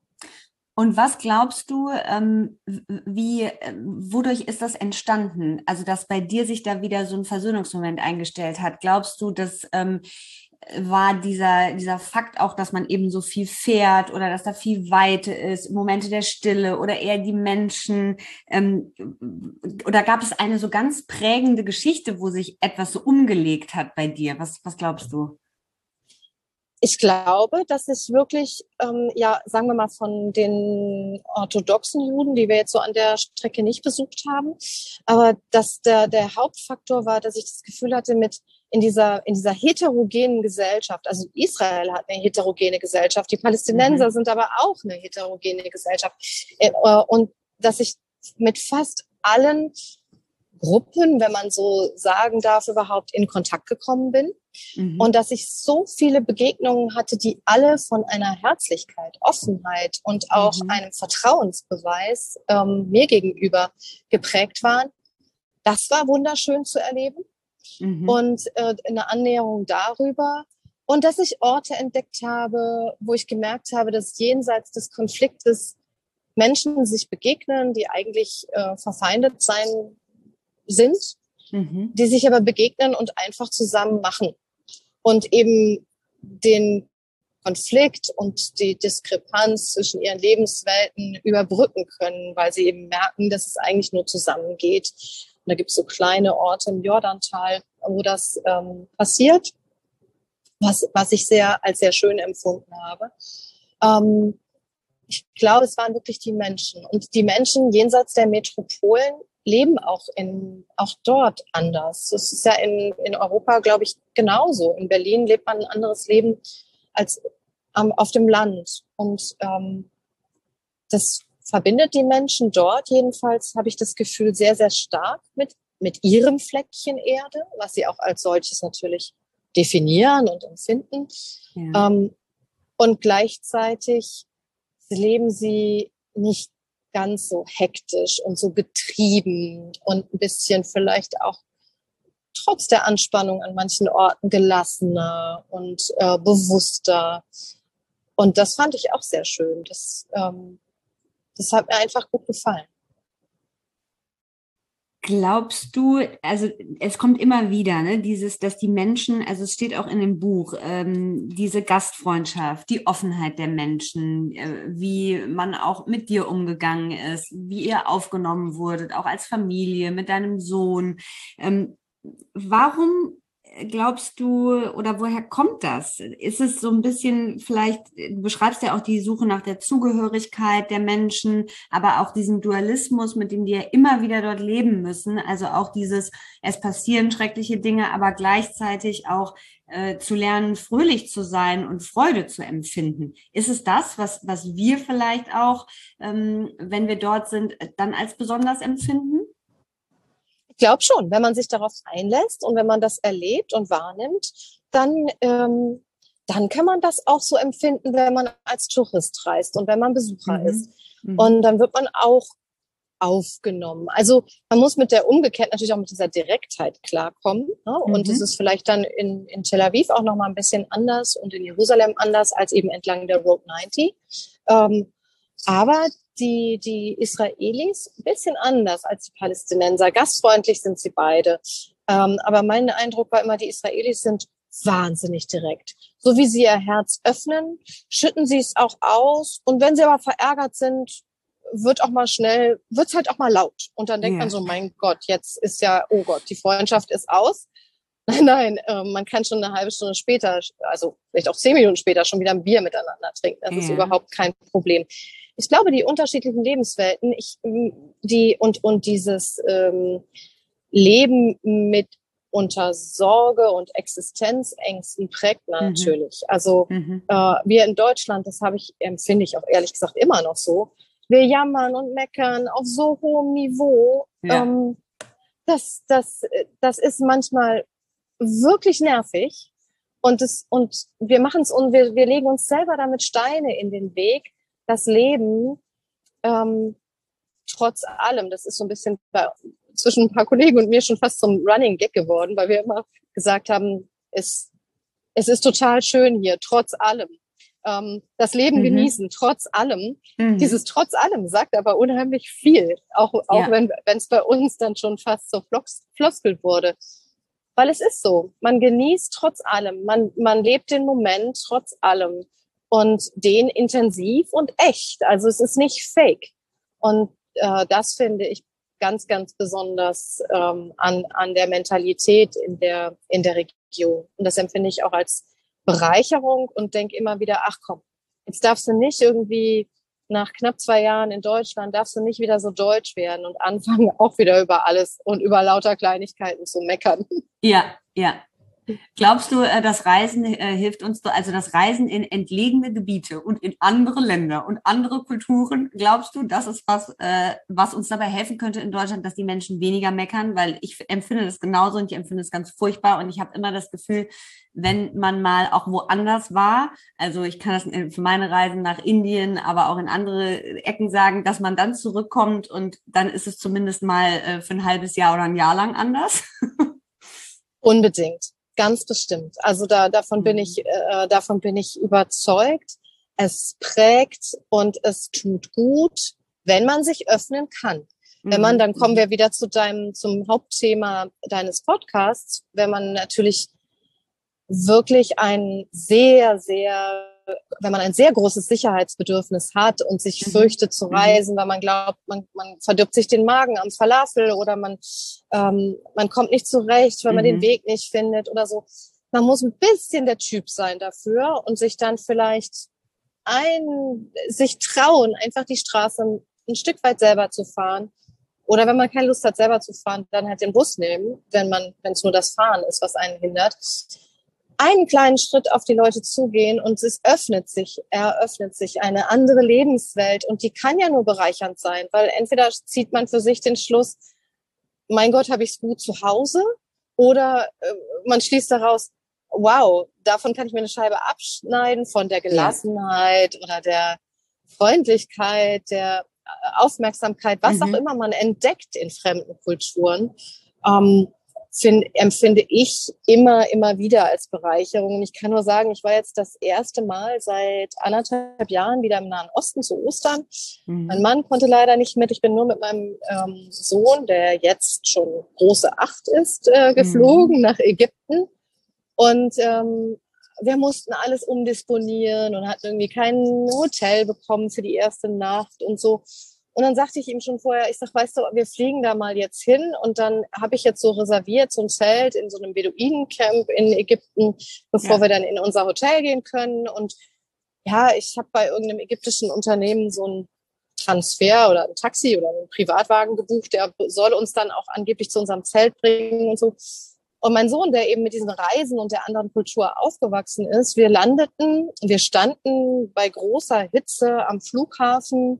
Und was glaubst du, ähm, wie, wodurch ist das entstanden? Also, dass bei dir sich da wieder so ein Versöhnungsmoment eingestellt hat. Glaubst du, dass ähm, war dieser, dieser Fakt auch, dass man eben so viel fährt oder dass da viel Weite ist, Momente der Stille oder eher die Menschen? Ähm, oder gab es eine so ganz prägende Geschichte, wo sich etwas so umgelegt hat bei dir? Was, was glaubst du? Ich glaube, dass es wirklich, ähm, ja, sagen wir mal, von den orthodoxen Juden, die wir jetzt so an der Strecke nicht besucht haben, aber dass der, der Hauptfaktor war, dass ich das Gefühl hatte, mit in dieser, in dieser heterogenen Gesellschaft, also Israel hat eine heterogene Gesellschaft, die Palästinenser mhm. sind aber auch eine heterogene Gesellschaft. Und dass ich mit fast allen Gruppen, wenn man so sagen darf, überhaupt in Kontakt gekommen bin. Mhm. Und dass ich so viele Begegnungen hatte, die alle von einer Herzlichkeit, Offenheit und auch mhm. einem Vertrauensbeweis ähm, mir gegenüber geprägt waren. Das war wunderschön zu erleben. Mhm. Und äh, eine Annäherung darüber. Und dass ich Orte entdeckt habe, wo ich gemerkt habe, dass jenseits des Konfliktes Menschen sich begegnen, die eigentlich äh, verfeindet sein sind, mhm. die sich aber begegnen und einfach zusammen machen. Und eben den Konflikt und die Diskrepanz zwischen ihren Lebenswelten überbrücken können, weil sie eben merken, dass es eigentlich nur zusammengeht. Und da gibt es so kleine Orte im Jordantal, wo das ähm, passiert, was, was ich sehr als sehr schön empfunden habe. Ähm, ich glaube, es waren wirklich die Menschen. Und die Menschen jenseits der Metropolen leben auch in auch dort anders. Das ist ja in, in Europa, glaube ich, genauso. In Berlin lebt man ein anderes Leben als ähm, auf dem Land. Und ähm, das verbindet die Menschen dort jedenfalls, habe ich das Gefühl, sehr, sehr stark mit, mit ihrem Fleckchen Erde, was sie auch als solches natürlich definieren und empfinden. Ja. Ähm, und gleichzeitig leben sie nicht ganz so hektisch und so getrieben und ein bisschen vielleicht auch trotz der Anspannung an manchen Orten gelassener und äh, bewusster. Und das fand ich auch sehr schön. Das, ähm, das hat mir einfach gut gefallen. Glaubst du, also es kommt immer wieder, ne, dieses, dass die Menschen, also es steht auch in dem Buch, ähm, diese Gastfreundschaft, die Offenheit der Menschen, äh, wie man auch mit dir umgegangen ist, wie ihr aufgenommen wurdet, auch als Familie, mit deinem Sohn. Ähm, warum glaubst du, oder woher kommt das? Ist es so ein bisschen vielleicht, du beschreibst ja auch die Suche nach der Zugehörigkeit der Menschen, aber auch diesen Dualismus, mit dem die ja immer wieder dort leben müssen, also auch dieses, es passieren schreckliche Dinge, aber gleichzeitig auch äh, zu lernen, fröhlich zu sein und Freude zu empfinden. Ist es das, was, was wir vielleicht auch, ähm, wenn wir dort sind, dann als besonders empfinden? Ich glaube schon, wenn man sich darauf einlässt und wenn man das erlebt und wahrnimmt, dann, ähm, dann kann man das auch so empfinden, wenn man als Tourist reist und wenn man Besucher mhm. ist. Mhm. Und dann wird man auch aufgenommen. Also man muss mit der umgekehrt natürlich auch mit dieser Direktheit klarkommen. Ne? Mhm. Und es ist vielleicht dann in, in Tel Aviv auch nochmal ein bisschen anders und in Jerusalem anders als eben entlang der Route neunzig. Ähm, aber die, die Israelis ein bisschen anders als die Palästinenser. Gastfreundlich sind sie beide. Ähm, aber mein Eindruck war immer, die Israelis sind wahnsinnig direkt. So wie sie ihr Herz öffnen, schütten sie es auch aus. Und wenn sie aber verärgert sind, wird auch mal schnell, wird's halt auch mal laut. Und dann denkt ja. man so, mein Gott, jetzt ist ja, oh Gott, die Freundschaft ist aus. Nein, nein, äh, man kann schon eine halbe Stunde später, also vielleicht auch zehn Minuten später schon wieder ein Bier miteinander trinken. Das ja. ist überhaupt kein Problem. Ich glaube, die unterschiedlichen Lebenswelten, ich, die und und dieses ähm, Leben mit unter Sorge und Existenzängsten prägt natürlich. Mhm. Also mhm. äh, wir in Deutschland, das habe ich empfinde ich auch ehrlich gesagt immer noch so. Wir jammern und meckern auf so hohem Niveau. Ja. Ähm, das das das ist manchmal wirklich nervig und das und wir machen es und wir wir legen uns selber damit Steine in den Weg. Das Leben, ähm, trotz allem, das ist so ein bisschen bei, zwischen ein paar Kollegen und mir schon fast zum Running Gag geworden, weil wir immer gesagt haben, es, es ist total schön hier, trotz allem. Ähm, das Leben mhm. genießen, trotz allem. Mhm. Dieses trotz allem sagt aber unheimlich viel, auch, auch ja. wenn es bei uns dann schon fast so flos, floskelt wurde. Weil es ist so, man genießt trotz allem, man, man lebt den Moment trotz allem. Und den intensiv und echt. Also es ist nicht fake. Und äh, das finde ich ganz, ganz besonders ähm, an, an der Mentalität in der, in der Region. Und das empfinde ich auch als Bereicherung und denke immer wieder, ach komm, jetzt darfst du nicht irgendwie nach knapp zwei Jahren in Deutschland, darfst du nicht wieder so deutsch werden und anfangen auch wieder über alles und über lauter Kleinigkeiten zu meckern. Ja, ja. Glaubst du, äh, das Reisen äh, hilft uns, also das Reisen in entlegene Gebiete und in andere Länder und andere Kulturen, glaubst du, das ist was, äh, was uns dabei helfen könnte in Deutschland, dass die Menschen weniger meckern? Weil ich empfinde das genauso und ich empfinde es ganz furchtbar und ich habe immer das Gefühl, wenn man mal auch woanders war, also ich kann das für meine Reisen nach Indien, aber auch in andere Ecken sagen, dass man dann zurückkommt und dann ist es zumindest mal äh, für ein halbes Jahr oder ein Jahr lang anders. Unbedingt, ganz bestimmt. Also da, davon bin ich, äh, davon bin ich überzeugt. Es prägt und es tut gut, wenn man sich öffnen kann. Wenn man, dann kommen wir wieder zu deinem, zum Hauptthema deines Podcasts, wenn man natürlich wirklich ein sehr, sehr, wenn man ein sehr großes Sicherheitsbedürfnis hat und sich Mhm. fürchtet zu reisen, weil man glaubt, man, man verdirbt sich den Magen am Falafel oder man, ähm, man kommt nicht zurecht, weil man den Mhm. Weg nicht findet oder so. Man muss ein bisschen der Typ sein dafür und sich dann vielleicht ein, sich trauen, einfach die Straße ein, ein Stück weit selber zu fahren. Oder wenn man keine Lust hat, selber zu fahren, dann halt den Bus nehmen, wenn man, wenn es nur das Fahren ist, was einen hindert. Einen kleinen Schritt auf die Leute zugehen und es öffnet sich, eröffnet sich eine andere Lebenswelt und die kann ja nur bereichernd sein, weil entweder zieht man für sich den Schluss, mein Gott, habe ich es gut zu Hause, oder äh, man schließt daraus, wow, davon kann ich mir eine Scheibe abschneiden, von der Ja. Gelassenheit oder der Freundlichkeit, der Aufmerksamkeit, was auch Mhm. immer man entdeckt in fremden Kulturen. Ähm, Find, empfinde ich immer, immer wieder als Bereicherung. Und ich kann nur sagen, ich war jetzt das erste Mal seit anderthalb Jahren wieder im Nahen Osten zu Ostern. Mein Mhm. Mann konnte leider nicht mit. Ich bin nur mit meinem ähm, Sohn, der jetzt schon große Acht ist, äh, geflogen Mhm. nach Ägypten. Und ähm, wir mussten alles umdisponieren und hatten irgendwie kein Hotel bekommen für die erste Nacht und so. Und dann sagte ich ihm schon vorher, ich sag, weißt du, wir fliegen da mal jetzt hin und dann habe ich jetzt so reserviert so ein Zelt in so einem Beduinencamp in Ägypten, bevor Ja. wir dann in unser Hotel gehen können. Und ja, ich habe bei irgendeinem ägyptischen Unternehmen so ein Transfer oder ein Taxi oder einen Privatwagen gebucht, der soll uns dann auch angeblich zu unserem Zelt bringen und so. Und mein Sohn, der eben mit diesen Reisen und der anderen Kultur aufgewachsen ist, wir landeten, wir standen bei großer Hitze am Flughafen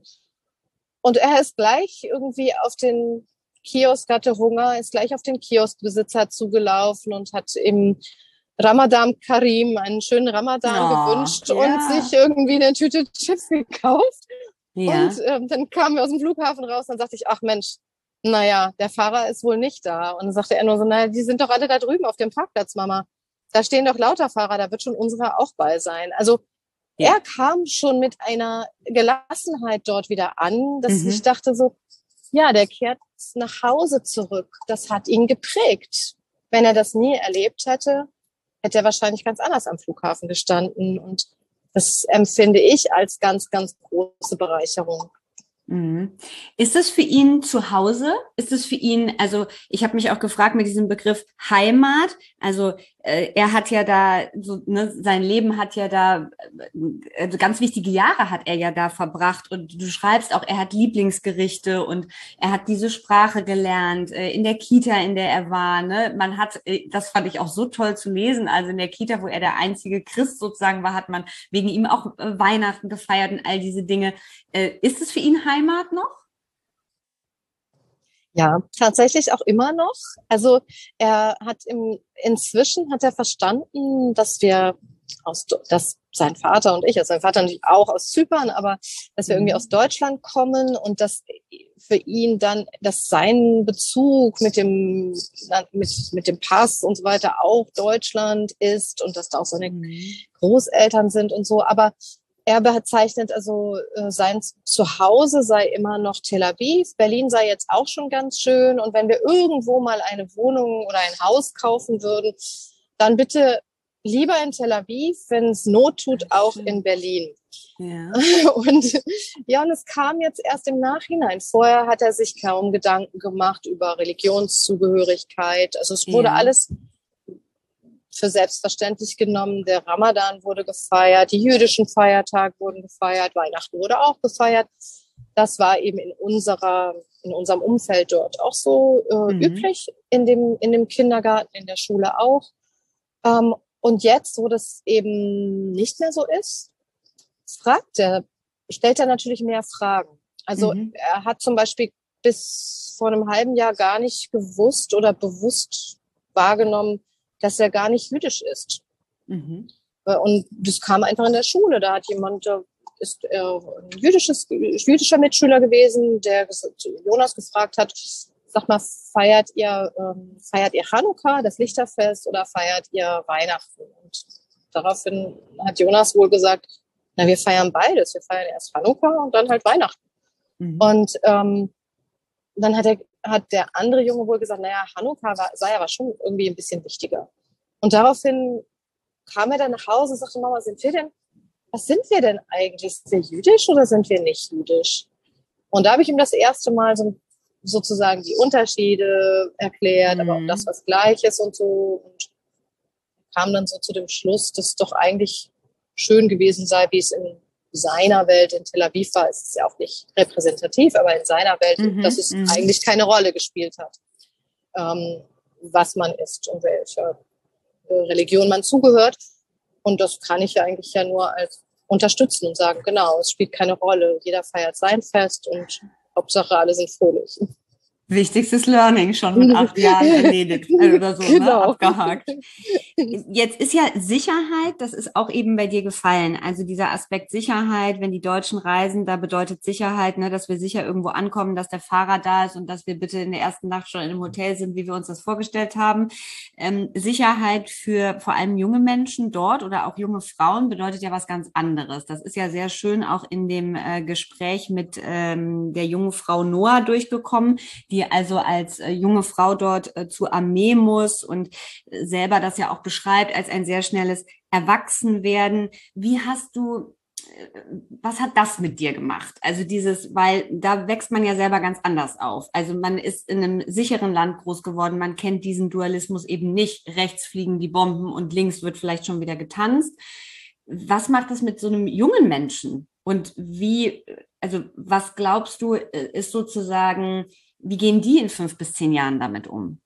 und er ist gleich irgendwie auf den Kiosk, hatte Hunger, ist gleich auf den Kioskbesitzer zugelaufen und hat ihm Ramadan Karim, einen schönen Ramadan Oh, gewünscht und sich ja. irgendwie eine Tüte Chips gekauft. Und Ja. ähm, dann kamen wir aus dem Flughafen raus und dann sagte ich, ach Mensch, naja, der Fahrer ist wohl nicht da. Und dann sagte er nur so, naja, die sind doch alle da drüben auf dem Parkplatz, Mama. Da stehen doch lauter Fahrer, da wird schon unserer auch bei sein. Also er Ja. kam schon mit einer Gelassenheit dort wieder an, dass ich Mhm. dachte so, ja, der kehrt nach Hause zurück. Das hat ihn geprägt. Wenn er das nie erlebt hätte, hätte er wahrscheinlich ganz anders am Flughafen gestanden. Und das empfinde ich als ganz, ganz große Bereicherung. Mhm. Ist es für ihn zu Hause? Ist es für ihn, also ich habe mich auch gefragt mit diesem Begriff Heimat, also äh, er hat ja da, so, ne, sein Leben hat ja da, äh, also ganz wichtige Jahre hat er ja da verbracht und du schreibst auch, er hat Lieblingsgerichte und er hat diese Sprache gelernt, äh, in der Kita, in der er war, ne, man hat, äh, das fand ich auch so toll zu lesen, also in der Kita, wo er der einzige Christ sozusagen war, hat man wegen ihm auch äh, Weihnachten gefeiert und all diese Dinge. Äh, ist es für ihn Heimat noch? Ja, tatsächlich auch immer noch. Also er hat im, inzwischen hat er verstanden, dass wir aus, dass sein Vater und ich, also sein Vater natürlich auch aus Zypern, aber dass wir irgendwie aus Mhm. Deutschland kommen und dass für ihn dann, dass sein Bezug mit dem, mit, mit dem Pass und so weiter auch Deutschland ist und dass da auch seine Mhm. Großeltern sind und so. Aber er bezeichnet also, äh, sein Zuhause sei immer noch Tel Aviv. Berlin sei jetzt auch schon ganz schön. Und wenn wir irgendwo mal eine Wohnung oder ein Haus kaufen würden, dann bitte lieber in Tel Aviv, wenn es Not tut, Ach, auch in schön. Berlin. Ja. Und ja, und es kam jetzt erst im Nachhinein. Vorher hat er sich kaum Gedanken gemacht über Religionszugehörigkeit. Also es wurde Ja. alles für selbstverständlich genommen. Der Ramadan wurde gefeiert, die jüdischen Feiertage wurden gefeiert, Weihnachten wurde auch gefeiert. Das war eben in unserer, in unserem Umfeld dort auch so äh, Mhm. üblich, in dem, in dem Kindergarten, in der Schule auch. Ähm, und jetzt, wo das eben nicht mehr so ist, fragt er, stellt er natürlich mehr Fragen. Also Mhm. er hat zum Beispiel bis vor einem halben Jahr gar nicht gewusst oder bewusst wahrgenommen, dass er gar nicht jüdisch ist. Mhm. Und das kam einfach in der Schule. Da hat jemand, da ist äh, ein jüdisches, jüdischer Mitschüler gewesen, der Jonas gefragt hat, sag mal, feiert ihr, ähm, feiert ihr Chanukka, das Lichterfest, oder feiert ihr Weihnachten? Und daraufhin hat Jonas wohl gesagt, na, wir feiern beides. Wir feiern erst Chanukka und dann halt Weihnachten. Mhm. Und ähm, dann hat, er, hat der andere Junge wohl gesagt, naja, Chanukka war, sei aber schon irgendwie ein bisschen wichtiger. Und daraufhin kam er dann nach Hause und sagte, Mama, sind wir denn, was sind wir denn eigentlich? Sind wir jüdisch oder sind wir nicht jüdisch? Und da habe ich ihm das erste Mal so sozusagen die Unterschiede erklärt, Mhm. aber auch das, was gleich ist und so. Und kam dann so zu dem Schluss, dass es doch eigentlich schön gewesen sei, wie es in seiner Welt in Tel Aviv war. Es ist ja auch nicht repräsentativ, aber in seiner Welt, Mhm. dass es Mhm. eigentlich keine Rolle gespielt hat, ähm, was man ist und welcher Religion man zugehört. Und das kann ich ja eigentlich ja nur als unterstützen und sagen, genau, es spielt keine Rolle. Jeder feiert sein Fest und Hauptsache alle sind fröhlich. Wichtigstes Learning schon mit acht Jahren erledigt äh, oder so, ne? Genau. Abgehakt. Jetzt ist ja Sicherheit, das ist auch eben bei dir gefallen. Also dieser Aspekt Sicherheit, wenn die Deutschen reisen, da bedeutet Sicherheit, ne, dass wir sicher irgendwo ankommen, dass der Fahrer da ist und dass wir bitte in der ersten Nacht schon in einem Hotel sind, wie wir uns das vorgestellt haben. Ähm, Sicherheit für vor allem junge Menschen dort oder auch junge Frauen bedeutet ja was ganz anderes. Das ist ja sehr schön auch in dem äh, Gespräch mit ähm, der jungen Frau Noah durchgekommen, die also als äh, junge Frau dort äh, zur Armee muss und äh, selber das ja auch beschreibt als ein sehr schnelles Erwachsenwerden. Wie hast du, äh, was hat das mit dir gemacht? Also dieses, weil da wächst man ja selber ganz anders auf. Also man ist in einem sicheren Land groß geworden, man kennt diesen Dualismus eben nicht. Rechts fliegen die Bomben und links wird vielleicht schon wieder getanzt. Was macht das mit so einem jungen Menschen? Und wie, also was glaubst du, äh, ist sozusagen, wie gehen die in fünf bis zehn Jahren damit um?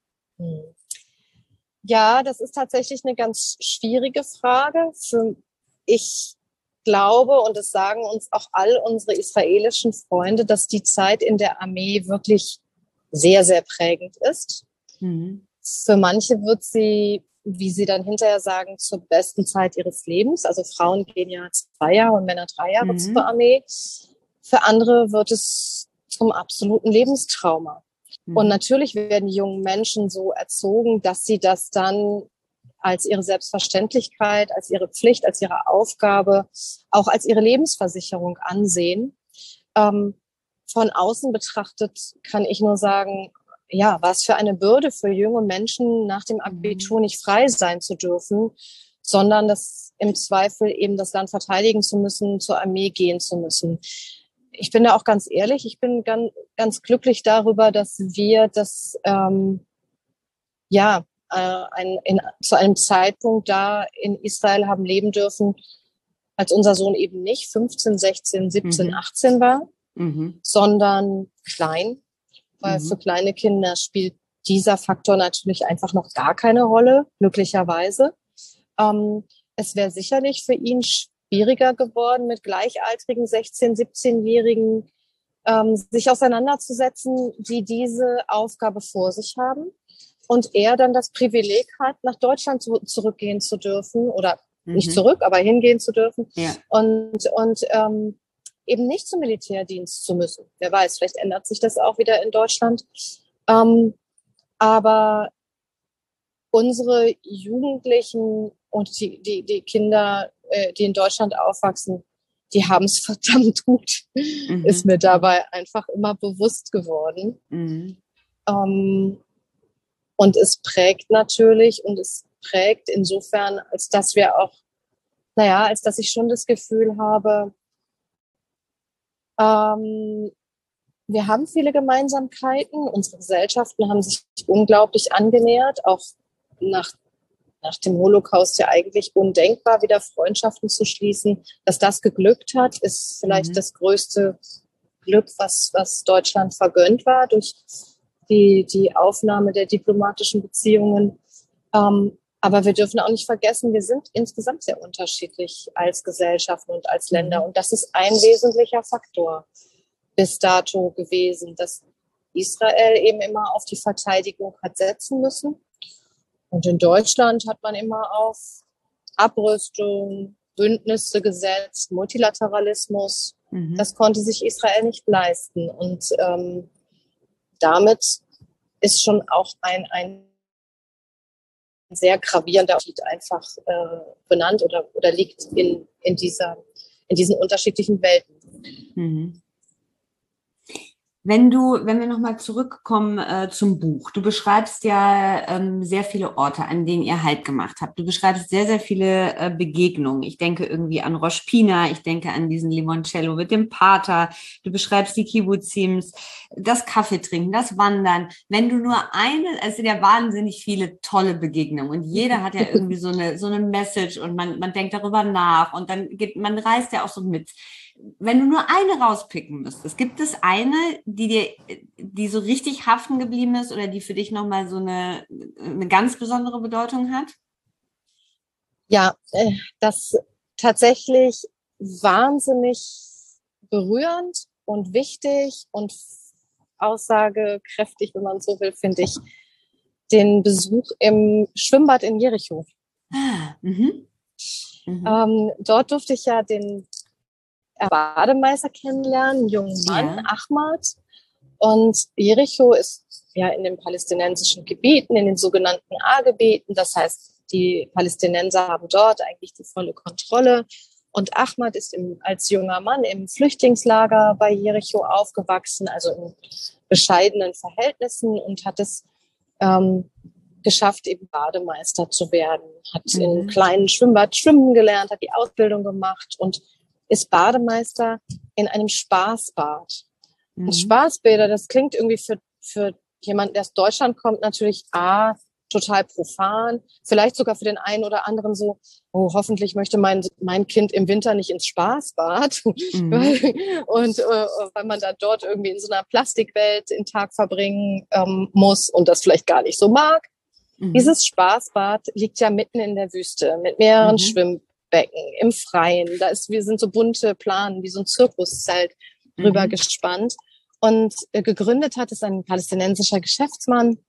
Ja, das ist tatsächlich eine ganz schwierige Frage. Für, ich glaube, und das sagen uns auch all unsere israelischen Freunde, dass die Zeit in der Armee wirklich sehr, sehr prägend ist. Mhm. Für manche wird sie, wie sie dann hinterher sagen, zur besten Zeit ihres Lebens. Also Frauen gehen ja zwei Jahre und Männer drei Jahre Mhm. zur Armee. Für andere wird es zum absoluten Lebenstrauma. Und Mhm. natürlich werden die jungen Menschen so erzogen, dass sie das dann als ihre Selbstverständlichkeit, als ihre Pflicht, als ihre Aufgabe, auch als ihre Lebensversicherung ansehen. Ähm, von außen betrachtet kann ich nur sagen, ja, was für eine Bürde für junge Menschen, nach dem Abitur nicht frei sein zu dürfen, sondern das im Zweifel eben das Land verteidigen zu müssen, zur Armee gehen zu müssen. Ich bin da auch ganz ehrlich, ich bin ganz, ganz glücklich darüber, dass wir das ähm, ja äh, ein, in, zu einem Zeitpunkt da in Israel haben leben dürfen, als unser Sohn eben nicht fünfzehn, sechzehn, siebzehn, Mhm. achtzehn war, Mhm. sondern klein, weil für Mhm. kleine Kinder spielt dieser Faktor natürlich einfach noch gar keine Rolle, glücklicherweise. Ähm, es wäre sicherlich für ihn schwieriger geworden, mit gleichaltrigen sechzehn-, siebzehnjährigen ähm, sich auseinanderzusetzen, die diese Aufgabe vor sich haben. Und er dann das Privileg hat, nach Deutschland zu, zurückgehen zu dürfen oder nicht Mhm. zurück, aber hingehen zu dürfen Ja. und, und ähm, eben nicht zum Militärdienst zu müssen. Wer weiß, vielleicht ändert sich das auch wieder in Deutschland. Ähm, aber unsere Jugendlichen und die, die, die Kinder, äh, die in Deutschland aufwachsen, die haben es verdammt gut, ist Mhm. mir dabei einfach immer bewusst geworden. Mhm. Ähm, und es prägt natürlich und es prägt insofern, als dass wir auch, naja, als dass ich schon das Gefühl habe, ähm, wir haben viele Gemeinsamkeiten. Unsere Gesellschaften haben sich unglaublich angenähert, auch nach, nach dem Holocaust ja eigentlich undenkbar, wieder Freundschaften zu schließen. Dass das geglückt hat, ist vielleicht Mhm. das größte Glück, was, was Deutschland vergönnt war durch die, die Aufnahme der diplomatischen Beziehungen. Ähm, Aber wir dürfen auch nicht vergessen, wir sind insgesamt sehr unterschiedlich als Gesellschaften und als Länder. Und das ist ein wesentlicher Faktor bis dato gewesen, dass Israel eben immer auf die Verteidigung hat setzen müssen. Und in Deutschland hat man immer auf Abrüstung, Bündnisse gesetzt, Multilateralismus. Mhm. Das konnte sich Israel nicht leisten. Und ähm, damit ist schon auch ein, ein sehr gravierender Unterschied einfach äh, benannt oder, oder liegt in, in, dieser, in diesen unterschiedlichen Welten. Mhm. Wenn du, wenn wir nochmal zurückkommen äh, zum Buch, du beschreibst ja ähm, sehr viele Orte, an denen ihr Halt gemacht habt. Du beschreibst sehr, sehr viele äh, Begegnungen. Ich denke irgendwie an Rosh Pina, ich denke an diesen Limoncello mit dem Pater. Du beschreibst die Kibbutzim, das Kaffeetrinken, das Wandern. Wenn du nur eine, es sind ja wahnsinnig viele tolle Begegnungen und jeder hat ja irgendwie so eine so eine Message und man man denkt darüber nach und dann geht man reist ja auch so mit. Wenn du nur eine rauspicken müsstest, gibt es eine, die dir, die so richtig haften geblieben ist oder die für dich nochmal so eine, eine ganz besondere Bedeutung hat? Ja, das tatsächlich wahnsinnig berührend und wichtig und aussagekräftig, wenn man so will, finde ich, den Besuch im Schwimmbad in Jericho. Ah, mhm. Mhm. Ähm, dort durfte ich ja den Bademeister kennenlernen, einen jungen Mann, ja. Ahmad. Und Jericho ist ja in den palästinensischen Gebieten, in den sogenannten A-Gebieten. Das heißt, die Palästinenser haben dort eigentlich die volle Kontrolle. Und Ahmad ist im, als junger Mann im Flüchtlingslager bei Jericho aufgewachsen, also in bescheidenen Verhältnissen und hat es ähm, geschafft, eben Bademeister zu werden. Hat mhm. in einem kleinen Schwimmbad schwimmen gelernt, hat die Ausbildung gemacht und ist Bademeister in einem Spaßbad. Mhm. Und Spaßbäder, das klingt irgendwie für, für jemanden, der aus Deutschland kommt, natürlich A, total profan, vielleicht sogar für den einen oder anderen so, oh, hoffentlich möchte mein, mein Kind im Winter nicht ins Spaßbad. Mhm. und äh, weil man dann dort irgendwie in so einer Plastikwelt den Tag verbringen ähm, muss und das vielleicht gar nicht so mag. Mhm. Dieses Spaßbad liegt ja mitten in der Wüste mit mehreren mhm. Schwimm Becken, im Freien. Da ist, wir sind so bunte Planen, wie so ein Zirkuszelt drüber mhm. gespannt. Und äh, gegründet hat es ein palästinensischer Geschäftsmann,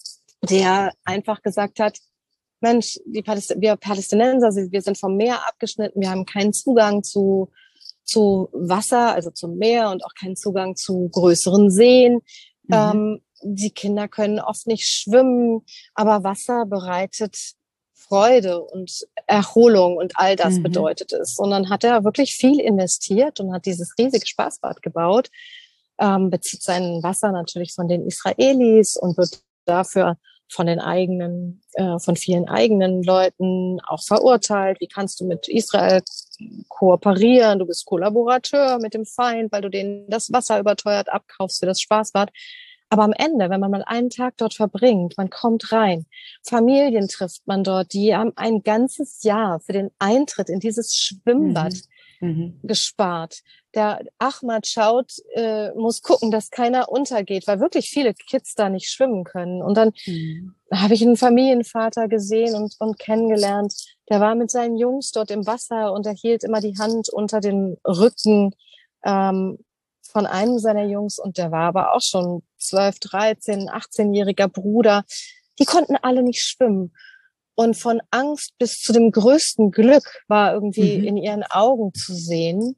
der einfach gesagt hat, Mensch, die Paläst- wir Palästinenser, wir sind vom Meer abgeschnitten, wir haben keinen Zugang zu, zu Wasser, also zum Meer und auch keinen Zugang zu größeren Seen. Mhm. Ähm, die Kinder können oft nicht schwimmen, aber Wasser bereitet Freude und Erholung und all das mhm. bedeutet es. Und dann hat er wirklich viel investiert und hat dieses riesige Spaßbad gebaut, ähm, bezieht sein Wasser natürlich von den Israelis und wird dafür von den eigenen, äh, von vielen eigenen Leuten auch verurteilt. Wie kannst du mit Israel kooperieren? Du bist Kollaborateur mit dem Feind, weil du denen das Wasser überteuert abkaufst für das Spaßbad. Aber am Ende, wenn man mal einen Tag dort verbringt, man kommt rein, Familien trifft man dort, die haben ein ganzes Jahr für den Eintritt in dieses Schwimmbad mhm. gespart. Der Ahmad schaut, äh, muss gucken, dass keiner untergeht, weil wirklich viele Kids da nicht schwimmen können. Und dann mhm. habe ich einen Familienvater gesehen und, und kennengelernt, der war mit seinen Jungs dort im Wasser und er hielt immer die Hand unter den Rücken, ähm, von einem seiner Jungs und der war aber auch schon zwölf, dreizehn, achtzehnjähriger Bruder. Die konnten alle nicht schwimmen. Und von Angst bis zu dem größten Glück war irgendwie mhm. in ihren Augen zu sehen.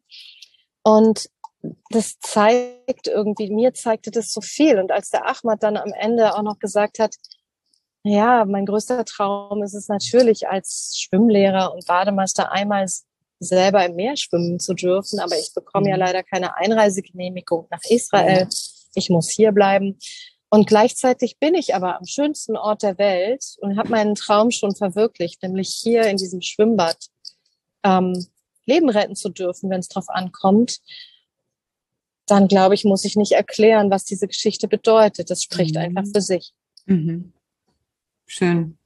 Und das zeigt irgendwie, mir zeigte das so viel. Und als der Ahmad dann am Ende auch noch gesagt hat, ja, mein größter Traum ist es natürlich als Schwimmlehrer und Bademeister einmal selber im Meer schwimmen zu dürfen, aber ich bekomme mhm. ja leider keine Einreisegenehmigung nach Israel. Ja. Ich muss hier bleiben. Und gleichzeitig bin ich aber am schönsten Ort der Welt und habe meinen Traum schon verwirklicht, nämlich hier in diesem Schwimmbad ähm, Leben retten zu dürfen, wenn es drauf ankommt. Dann, glaube ich, muss ich nicht erklären, was diese Geschichte bedeutet. Das spricht mhm. einfach für sich. Mhm. Schön.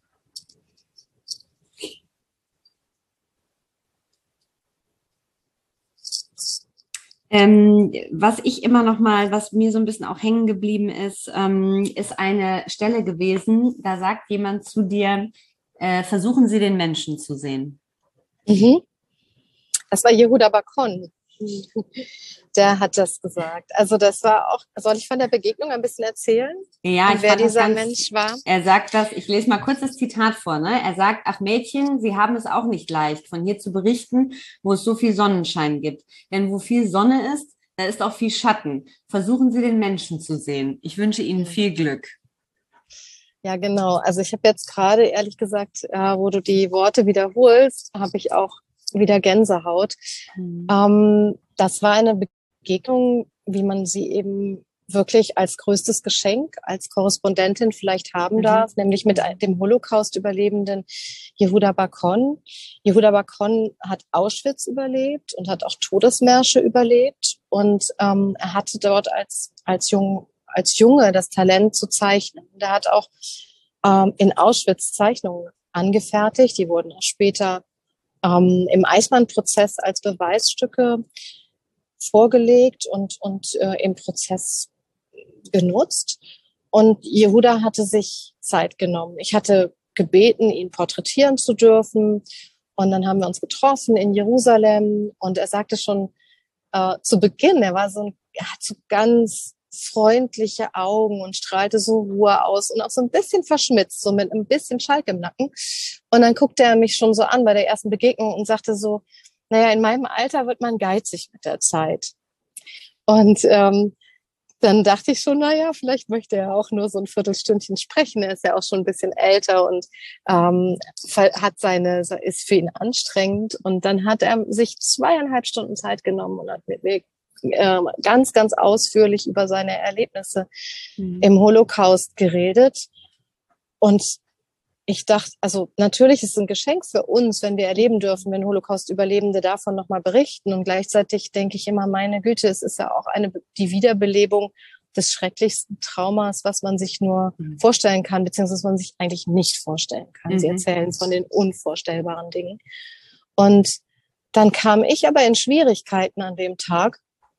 Ähm, was ich immer noch mal, was mir so ein bisschen auch hängen geblieben ist, ähm, ist eine Stelle gewesen, da sagt jemand zu dir, äh, versuchen Sie den Menschen zu sehen. Mhm. Das war Yehuda Bakon. Der hat das gesagt. Also das war auch, soll ich von der Begegnung ein bisschen erzählen? Ja, ich Und wer fand das dieser ganz, Mensch war? er sagt das, ich lese mal kurz das Zitat vor, ne? Er sagt, ach Mädchen, Sie haben es auch nicht leicht, von hier zu berichten, wo es so viel Sonnenschein gibt. Denn wo viel Sonne ist, da ist auch viel Schatten. Versuchen Sie den Menschen zu sehen. Ich wünsche Ihnen viel Glück. Ja, genau. Also ich habe jetzt gerade, ehrlich gesagt, äh, wo du die Worte wiederholst, habe ich auch wieder Gänsehaut. Mhm. Ähm, das war eine Begegnung, wie man sie eben wirklich als größtes Geschenk als Korrespondentin vielleicht haben Mhm. darf, nämlich mit dem Holocaust-Überlebenden Yehuda Bakon. Yehuda Bakon hat Auschwitz überlebt und hat auch Todesmärsche überlebt. Und ähm, er hatte dort als, als, Jung, als Junge das Talent zu zeichnen. Und er hat auch ähm, in Auschwitz Zeichnungen angefertigt. Die wurden auch später ähm, im Eichmann-Prozess als Beweisstücke vorgelegt und, und äh, im Prozess genutzt. Und Yehuda hatte sich Zeit genommen. Ich hatte gebeten, ihn porträtieren zu dürfen. Und dann haben wir uns getroffen in Jerusalem. Und er sagte schon äh, zu Beginn, er war so ein, er hat so ganz freundliche Augen und strahlte so Ruhe aus und auch so ein bisschen verschmitzt, so mit ein bisschen Schalk im Nacken. Und dann guckte er mich schon so an bei der ersten Begegnung und sagte so, naja, in meinem Alter wird man geizig mit der Zeit. Und ähm, dann dachte ich schon, naja, vielleicht möchte er auch nur so ein Viertelstündchen sprechen. Er ist ja auch schon ein bisschen älter und ähm, hat seine, ist für ihn anstrengend. Und dann hat er sich zweieinhalb Stunden Zeit genommen und hat mit mir äh, ganz, ganz ausführlich über seine Erlebnisse mhm. im Holocaust geredet. Und ich dachte, also natürlich ist es ein Geschenk für uns, wenn wir erleben dürfen, wenn Holocaust-Überlebende davon nochmal berichten. Und gleichzeitig denke ich immer, meine Güte, es ist ja auch eine, die Wiederbelebung des schrecklichsten Traumas, was man sich nur mhm. vorstellen kann, beziehungsweise was man sich eigentlich nicht vorstellen kann. Mhm. Sie erzählen von den unvorstellbaren Dingen. Und dann kam ich aber in Schwierigkeiten an dem Tag,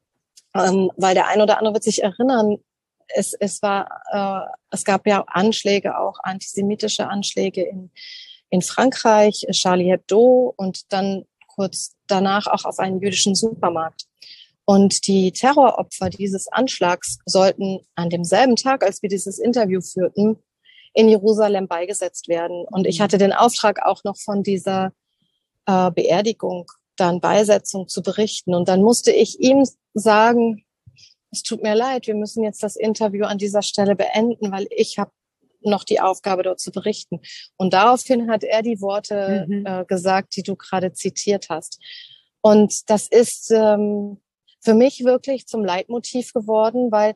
ähm, weil der ein oder andere wird sich erinnern, Es, es war, äh, es gab ja Anschläge, auch antisemitische Anschläge in, in Frankreich, Charlie Hebdo und dann kurz danach auch auf einen jüdischen Supermarkt. Und die Terroropfer dieses Anschlags sollten an demselben Tag, als wir dieses Interview führten, in Jerusalem beigesetzt werden. Und ich hatte den Auftrag auch noch von dieser äh, Beerdigung, dann Beisetzung zu berichten. Und dann musste ich ihm sagen, es tut mir leid, wir müssen jetzt das Interview an dieser Stelle beenden, weil ich habe noch die Aufgabe, dort zu berichten. Und daraufhin hat er die Worte mhm. äh, gesagt, die du gerade zitiert hast. Und das ist ähm, für mich wirklich zum Leitmotiv geworden, weil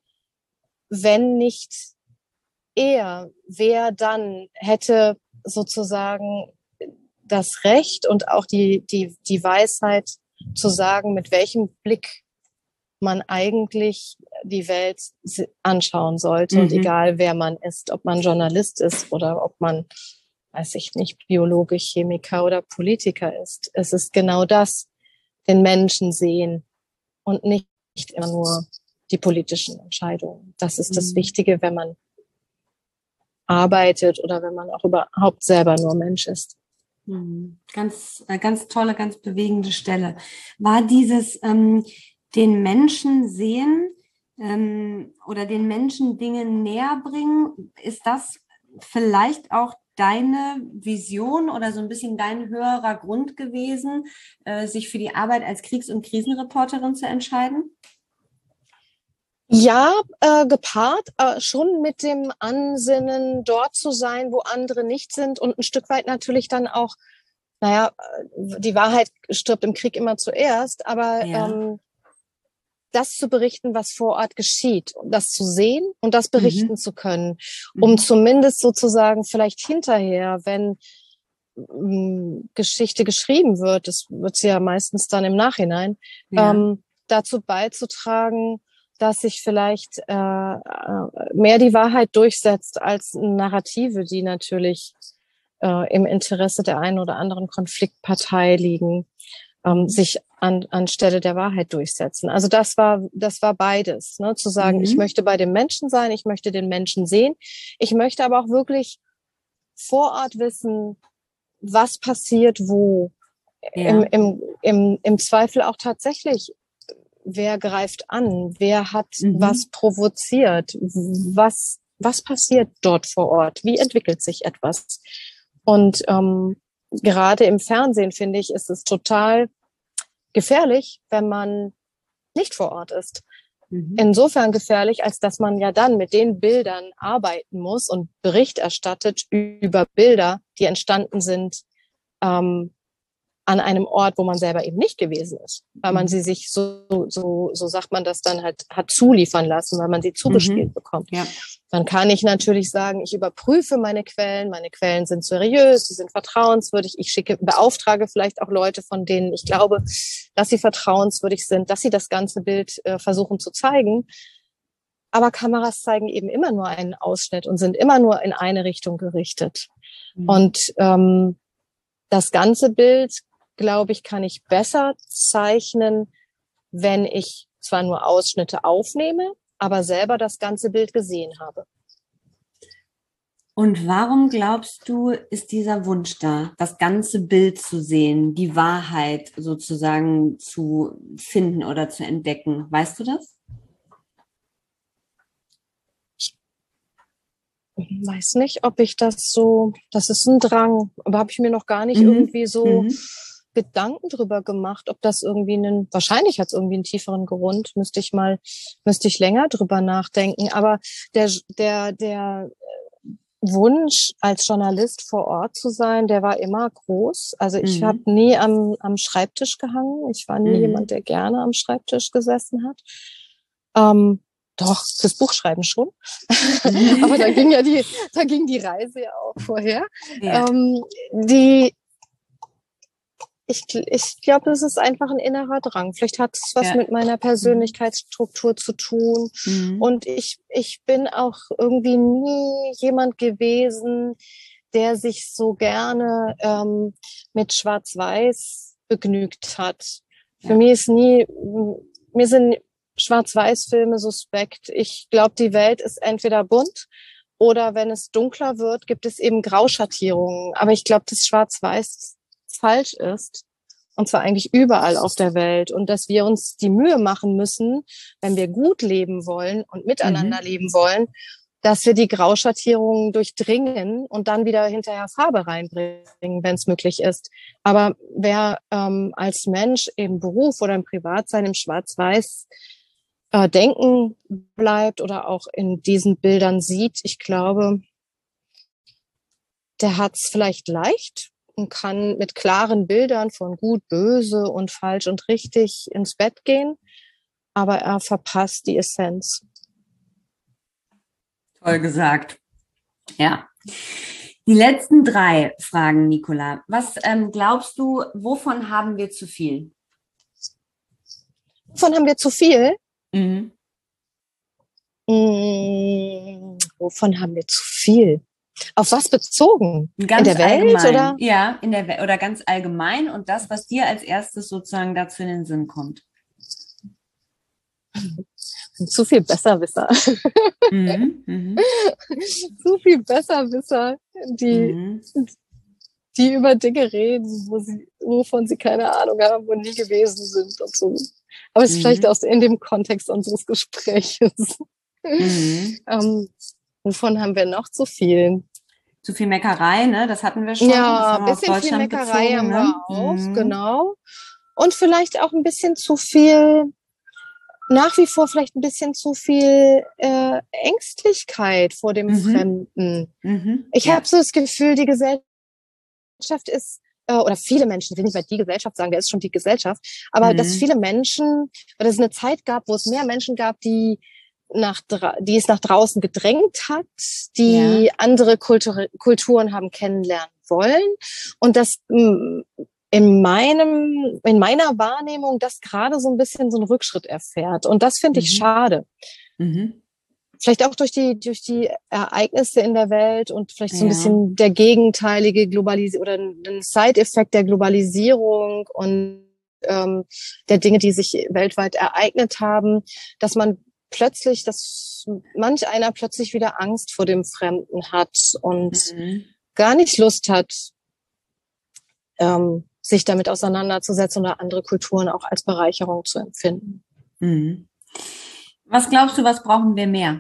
wenn nicht er, wer dann hätte sozusagen das Recht und auch die, die, die Weisheit zu sagen, mit welchem Blick man eigentlich die Welt anschauen sollte. Mhm. Und egal, wer man ist, ob man Journalist ist oder ob man, weiß ich nicht, Biologe, Chemiker oder Politiker ist. Es ist genau das, den Menschen sehen und nicht immer nur die politischen Entscheidungen. Das ist mhm. das Wichtige, wenn man arbeitet oder wenn man auch überhaupt selber nur Mensch ist. Mhm. Ganz, ganz tolle, ganz bewegende Stelle. War dieses ähm, den Menschen sehen ähm, oder den Menschen Dinge näher bringen, ist das vielleicht auch deine Vision oder so ein bisschen dein höherer Grund gewesen, äh, sich für die Arbeit als Kriegs- und Krisenreporterin zu entscheiden? Ja, äh, gepaart äh, schon mit dem Ansinnen, dort zu sein, wo andere nicht sind und ein Stück weit natürlich dann auch, naja, die Wahrheit stirbt im Krieg immer zuerst, aber ja. ähm, das zu berichten, was vor Ort geschieht, das zu sehen und das berichten mhm. zu können, um mhm. zumindest sozusagen vielleicht hinterher, wenn ähm, Geschichte geschrieben wird, das wird sie ja meistens dann im Nachhinein, ja. ähm, dazu beizutragen, dass sich vielleicht äh, mehr die Wahrheit durchsetzt als Narrative, die natürlich äh, im Interesse der einen oder anderen Konfliktpartei liegen, ähm, sich an anstelle der Wahrheit durchsetzen. Also das war das war beides, ne? Zu sagen, mhm. ich möchte bei dem Menschen sein, ich möchte den Menschen sehen, ich möchte aber auch wirklich vor Ort wissen, was passiert wo. Ja. Im, im, im, im Zweifel auch tatsächlich, wer greift an, wer hat Mhm. was provoziert, was, was passiert dort vor Ort, wie entwickelt sich etwas. Und ähm, gerade im Fernsehen, finde ich, ist es total gefährlich, wenn man nicht vor Ort ist. Mhm. Insofern gefährlich, als dass man ja dann mit den Bildern arbeiten muss und Bericht erstattet über Bilder, die entstanden sind ähm, an einem Ort, wo man selber eben nicht gewesen ist, weil man Mhm. sie sich so, so, so sagt man das dann halt, hat zuliefern lassen, weil man sie zugespielt Mhm. bekommt. Ja. Dann kann ich natürlich sagen, ich überprüfe meine Quellen, meine Quellen sind seriös, sie sind vertrauenswürdig, ich schicke, beauftrage vielleicht auch Leute, von denen ich glaube, dass sie vertrauenswürdig sind, dass sie das ganze Bild äh, versuchen zu zeigen. Aber Kameras zeigen eben immer nur einen Ausschnitt und sind immer nur in eine Richtung gerichtet. Mhm. Und ähm, das ganze Bild, glaube ich, kann ich besser zeichnen, wenn ich zwar nur Ausschnitte aufnehme, aber selber das ganze Bild gesehen habe. Und warum glaubst du, ist dieser Wunsch da, das ganze Bild zu sehen, die Wahrheit sozusagen zu finden oder zu entdecken? Weißt du das? Ich weiß nicht, ob ich das so, das ist ein Drang, aber habe ich mir noch gar nicht Mhm. irgendwie so Mhm. Gedanken drüber gemacht, ob das irgendwie einen, wahrscheinlich hat es irgendwie einen tieferen Grund, müsste ich mal, müsste ich länger drüber nachdenken. Aber der, der, der Wunsch, als Journalist vor Ort zu sein, der war immer groß. Also ich habe Mhm. nie am, am Schreibtisch gehangen. Ich war nie Mhm. jemand, der gerne am Schreibtisch gesessen hat. Ähm, doch, fürs Buchschreiben schon. Aber da ging ja die, da ging die Reise ja auch vorher. Ja. Ähm, die, ich, ich glaube, das ist einfach ein innerer Drang. Vielleicht hat es was Ja. mit meiner Persönlichkeitsstruktur zu tun. Mhm. Und ich, ich bin auch irgendwie nie jemand gewesen, der sich so gerne ähm, mit Schwarz-Weiß begnügt hat. Für Ja. mich ist nie, mir sind Schwarz-Weiß-Filme suspekt. Ich glaube, die Welt ist entweder bunt oder wenn es dunkler wird, gibt es eben Grauschattierungen. Aber ich glaube, dass Schwarz-Weiß falsch ist. Und zwar eigentlich überall auf der Welt. Und dass wir uns die Mühe machen müssen, wenn wir gut leben wollen und miteinander Mhm. leben wollen, dass wir die Grauschattierungen durchdringen und dann wieder hinterher Farbe reinbringen, wenn es möglich ist. Aber wer ähm, als Mensch im Beruf oder im Privatsein im Schwarz-Weiß äh, denken bleibt oder auch in diesen Bildern sieht, ich glaube, der hat es vielleicht leicht und kann mit klaren Bildern von gut, böse und falsch und richtig ins Bett gehen, aber er verpasst die Essenz. Toll gesagt. Ja. Die letzten drei Fragen, Nicola. Was ähm, glaubst du, wovon haben wir zu viel? Wovon haben wir zu viel? Mhm. Hm, wovon haben wir zu viel? Auf was bezogen? Ganz in der Welt allgemein. oder? Ja, in der Welt oder ganz allgemein und das, was dir als erstes sozusagen dazu in den Sinn kommt. Zu viel Besserwisser. Mhm. Mhm. Zu viel Besserwisser, die, Mhm. die über Dinge reden, wo sie, wovon sie keine Ahnung haben und nie gewesen sind und so. Aber es ist vielleicht Mhm. auch in dem Kontext unseres Gespräches. Mhm. ähm, wovon haben wir noch zu viel? Zu viel Meckerei, ne? Das hatten wir schon. Das Ja, haben ein wir auf bisschen viel Deutschland Meckerei bezogen, haben ne? wir auch, Mhm. genau. Und vielleicht auch ein bisschen zu viel, nach wie vor vielleicht ein bisschen zu viel äh, Ängstlichkeit vor dem Mhm. Fremden. Mhm. Ich habe Ja. so das Gefühl, die Gesellschaft ist, äh, oder viele Menschen, ich will nicht mal die Gesellschaft sagen, wer ist schon die Gesellschaft, aber dass Mhm. viele Menschen, weil es eine Zeit gab, wo es mehr Menschen gab, die nach, die es nach draußen gedrängt hat, Ja. die andere Kultur, Kulturen haben kennenlernen wollen und das mh, in meinem, in meiner Wahrnehmung das gerade so ein bisschen so einen Rückschritt erfährt. Und das finde ich Mhm. schade. Mhm. Vielleicht auch durch die, durch die Ereignisse in der Welt und vielleicht so ein Ja. bisschen der gegenteilige Globalisierung oder ein Side-Effekt der Globalisierung und ähm, der Dinge, die sich weltweit ereignet haben, dass man plötzlich, dass manch einer plötzlich wieder Angst vor dem Fremden hat und Mhm. gar nicht Lust hat, ähm, sich damit auseinanderzusetzen oder andere Kulturen auch als Bereicherung zu empfinden. Mhm. Was glaubst du, was brauchen wir mehr?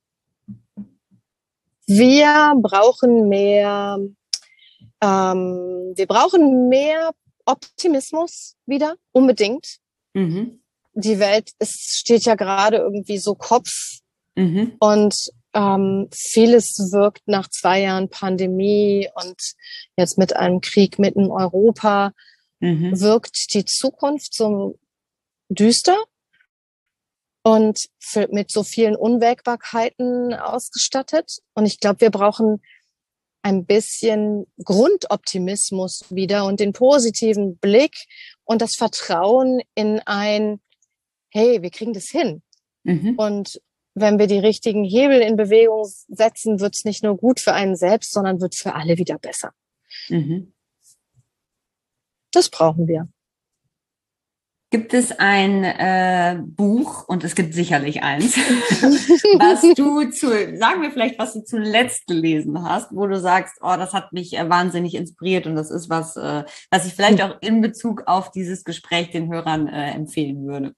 Wir brauchen mehr, ähm, wir brauchen mehr Optimismus wieder, unbedingt. Mhm. Die Welt, es steht ja gerade irgendwie so Kopf Mhm. und ähm, vieles wirkt nach zwei Jahren Pandemie und jetzt mit einem Krieg mitten in Europa, Mhm. wirkt die Zukunft so düster und für, mit so vielen Unwägbarkeiten ausgestattet. Und ich glaube, wir brauchen ein bisschen Grundoptimismus wieder und den positiven Blick und das Vertrauen in ein, hey, wir kriegen das hin. Mhm. Und wenn wir die richtigen Hebel in Bewegung setzen, wird es nicht nur gut für einen selbst, sondern wird für alle wieder besser. Mhm. Das brauchen wir. Gibt es ein äh, Buch, und es gibt sicherlich eins, was du zu, sagen wir vielleicht, was du zuletzt gelesen hast, wo du sagst, oh, das hat mich äh, wahnsinnig inspiriert und das ist was, äh, was ich vielleicht auch in Bezug auf dieses Gespräch den Hörern äh, empfehlen würde.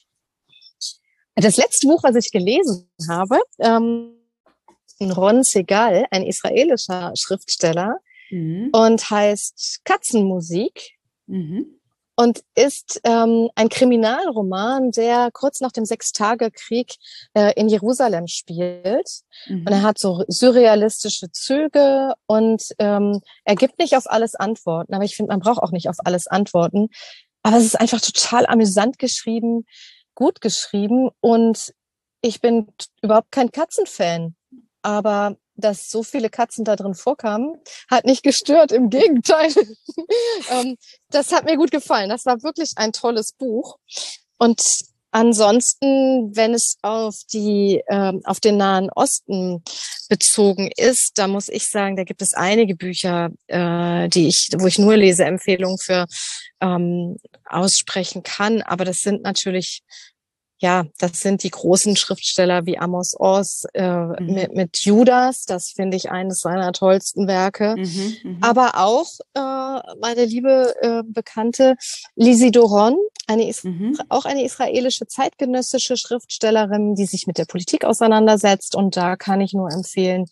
Das letzte Buch, was ich gelesen habe, ähm, Ron Segal, ein israelischer Schriftsteller, Mhm. und heißt Katzenmusik. Mhm. Und ist ähm, ein Kriminalroman, der kurz nach dem Sechstagekrieg äh, in Jerusalem spielt. Mhm. Und er hat so surrealistische Züge und ähm, er gibt nicht auf alles Antworten. Aber ich finde, man braucht auch nicht auf alles Antworten. Aber es ist einfach total amüsant geschrieben, gut geschrieben. Und ich bin t- überhaupt kein Katzenfan. Aber dass so viele Katzen da drin vorkamen, hat nicht gestört. Im Gegenteil. ähm, das hat mir gut gefallen. Das war wirklich ein tolles Buch. Und ansonsten, wenn es auf die, ähm, auf den Nahen Osten bezogen ist, da muss ich sagen, da gibt es einige Bücher, äh, die ich, wo ich nur Leseempfehlungen für ähm, aussprechen kann. Aber das sind natürlich, ja, das sind die großen Schriftsteller wie Amos Oz äh, Mhm. mit, mit Judas. Das finde ich eines seiner tollsten Werke. Mhm. Mhm. Aber auch äh, meine liebe äh, Bekannte Lizzie Doron, eine Is Mhm. auch eine israelische zeitgenössische Schriftstellerin, die sich mit der Politik auseinandersetzt. Und da kann ich nur empfehlen,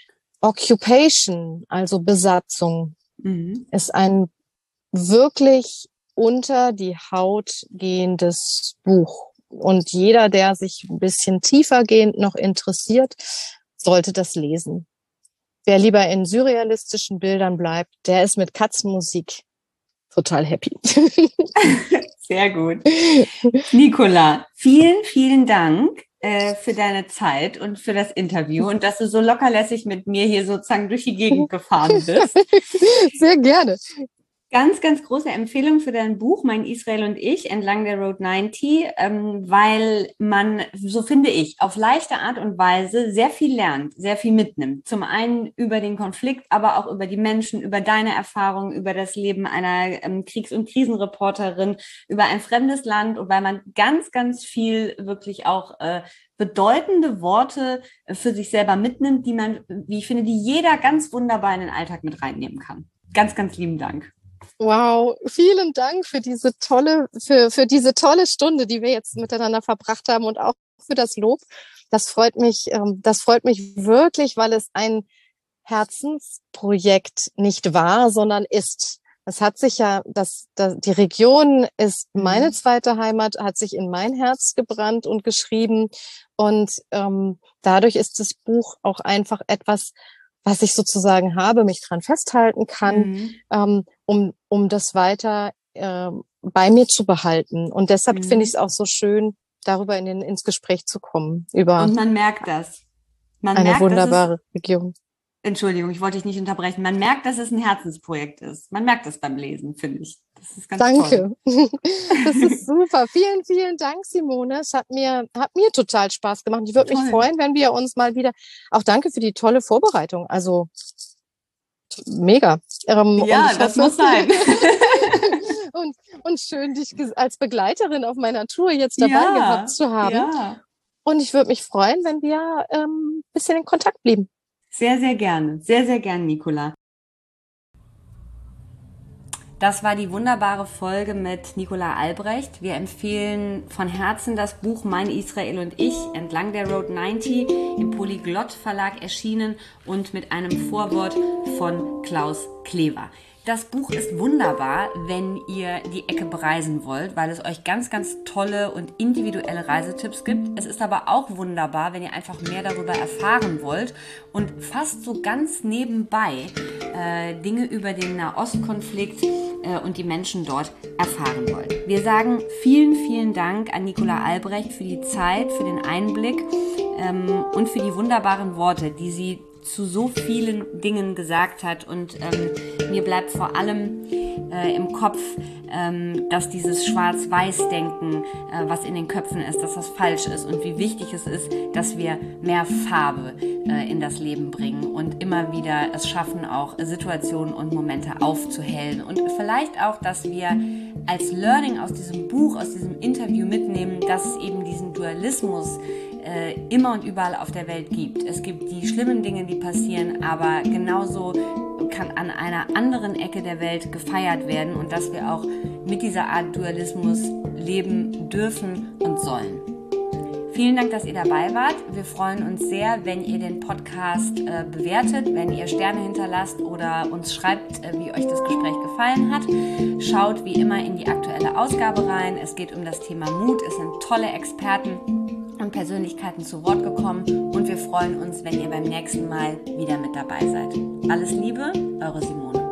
Occupation, also Besatzung, Mhm. ist ein wirklich unter die Haut gehendes Buch. Und jeder, der sich ein bisschen tiefergehend noch interessiert, sollte das lesen. Wer lieber in surrealistischen Bildern bleibt, der ist mit Katzenmusik total happy. Sehr gut. Nicola, vielen, vielen Dank äh, für deine Zeit und für das Interview und dass du so lockerlässig mit mir hier sozusagen durch die Gegend gefahren bist. Sehr gerne. Ganz, ganz große Empfehlung für dein Buch, Mein Israel und ich, entlang der Road neunzig, ähm, weil man, so finde ich, auf leichte Art und Weise sehr viel lernt, sehr viel mitnimmt. Zum einen über den Konflikt, aber auch über die Menschen, über deine Erfahrungen, über das Leben einer ähm, Kriegs- und Krisenreporterin, über ein fremdes Land und weil man ganz, ganz viel wirklich auch äh, bedeutende Worte für sich selber mitnimmt, die man, wie ich finde, die jeder ganz wunderbar in den Alltag mit reinnehmen kann. Ganz, ganz lieben Dank. Wow, vielen Dank für diese tolle, für, für diese tolle Stunde, die wir jetzt miteinander verbracht haben und auch für das Lob. Das freut mich, ähm, das freut mich wirklich, weil es ein Herzensprojekt nicht war, sondern ist. Es hat sich ja, das, das, die Region ist meine zweite Heimat, hat sich in mein Herz gebrannt und geschrieben. Und ähm, dadurch ist das Buch auch einfach etwas, was ich sozusagen habe, mich dran festhalten kann, Mhm. ähm, um, um das weiter äh, bei mir zu behalten. Und deshalb Mhm. finde ich es auch so schön, darüber in den, ins Gespräch zu kommen, über Und man merkt das. Man eine merkt, dass es, wunderbare Region. Entschuldigung, ich wollte dich nicht unterbrechen. Man merkt, dass es ein Herzensprojekt ist. Man merkt das beim Lesen, finde ich. Das ist ganz toll. Danke. Das ist super. Vielen, vielen Dank, Simone. Es hat mir, hat mir total Spaß gemacht. Ich würde mich Toll. freuen, wenn wir uns mal wieder, auch danke für die tolle Vorbereitung. Also, mega. Ähm, und Ja, ich das hoffe, muss sein. und, und schön, dich ge- als Begleiterin auf meiner Tour jetzt dabei Ja, gehabt zu haben. ja. Und ich würde mich freuen, wenn wir ähm, ein bisschen in Kontakt blieben. Sehr, sehr gerne. Sehr, sehr gerne, Nicola. Das war die wunderbare Folge mit Nicola Albrecht. Wir empfehlen von Herzen das Buch Mein Israel und ich, entlang der Road neunzig, im Polyglott Verlag erschienen und mit einem Vorwort von Klaus Klever. Das Buch ist wunderbar, wenn ihr die Ecke bereisen wollt, weil es euch ganz, ganz tolle und individuelle Reisetipps gibt. Es ist aber auch wunderbar, wenn ihr einfach mehr darüber erfahren wollt und fast so ganz nebenbei äh, Dinge über den Nahostkonflikt äh, und die Menschen dort erfahren wollt. Wir sagen vielen, vielen Dank an Nicola Albrecht für die Zeit, für den Einblick ähm, und für die wunderbaren Worte, die sie zu so vielen Dingen gesagt hat, und ähm, mir bleibt vor allem äh, im Kopf, ähm, dass dieses Schwarz-Weiß-Denken, äh, was in den Köpfen ist, dass das falsch ist und wie wichtig es ist, dass wir mehr Farbe äh, in das Leben bringen und immer wieder es schaffen, auch Situationen und Momente aufzuhellen, und vielleicht auch, dass wir als Learning aus diesem Buch, aus diesem Interview mitnehmen, dass es eben diesen Dualismus äh, immer und überall auf der Welt gibt. Es gibt die schlimmen Dinge, die passieren, aber genauso kann an einer anderen Ecke der Welt gefeiert werden, und dass wir auch mit dieser Art Dualismus leben dürfen und sollen. Vielen Dank, dass ihr dabei wart. Wir freuen uns sehr, wenn ihr den Podcast äh, bewertet, wenn ihr Sterne hinterlasst oder uns schreibt, äh, wie euch das Gespräch gefallen hat. Schaut wie immer in die aktuelle Ausgabe rein. Es geht um das Thema Mut. Es sind tolle Experten und Persönlichkeiten zu Wort gekommen, und wir freuen uns, wenn ihr beim nächsten Mal wieder mit dabei seid. Alles Liebe, eure Simone.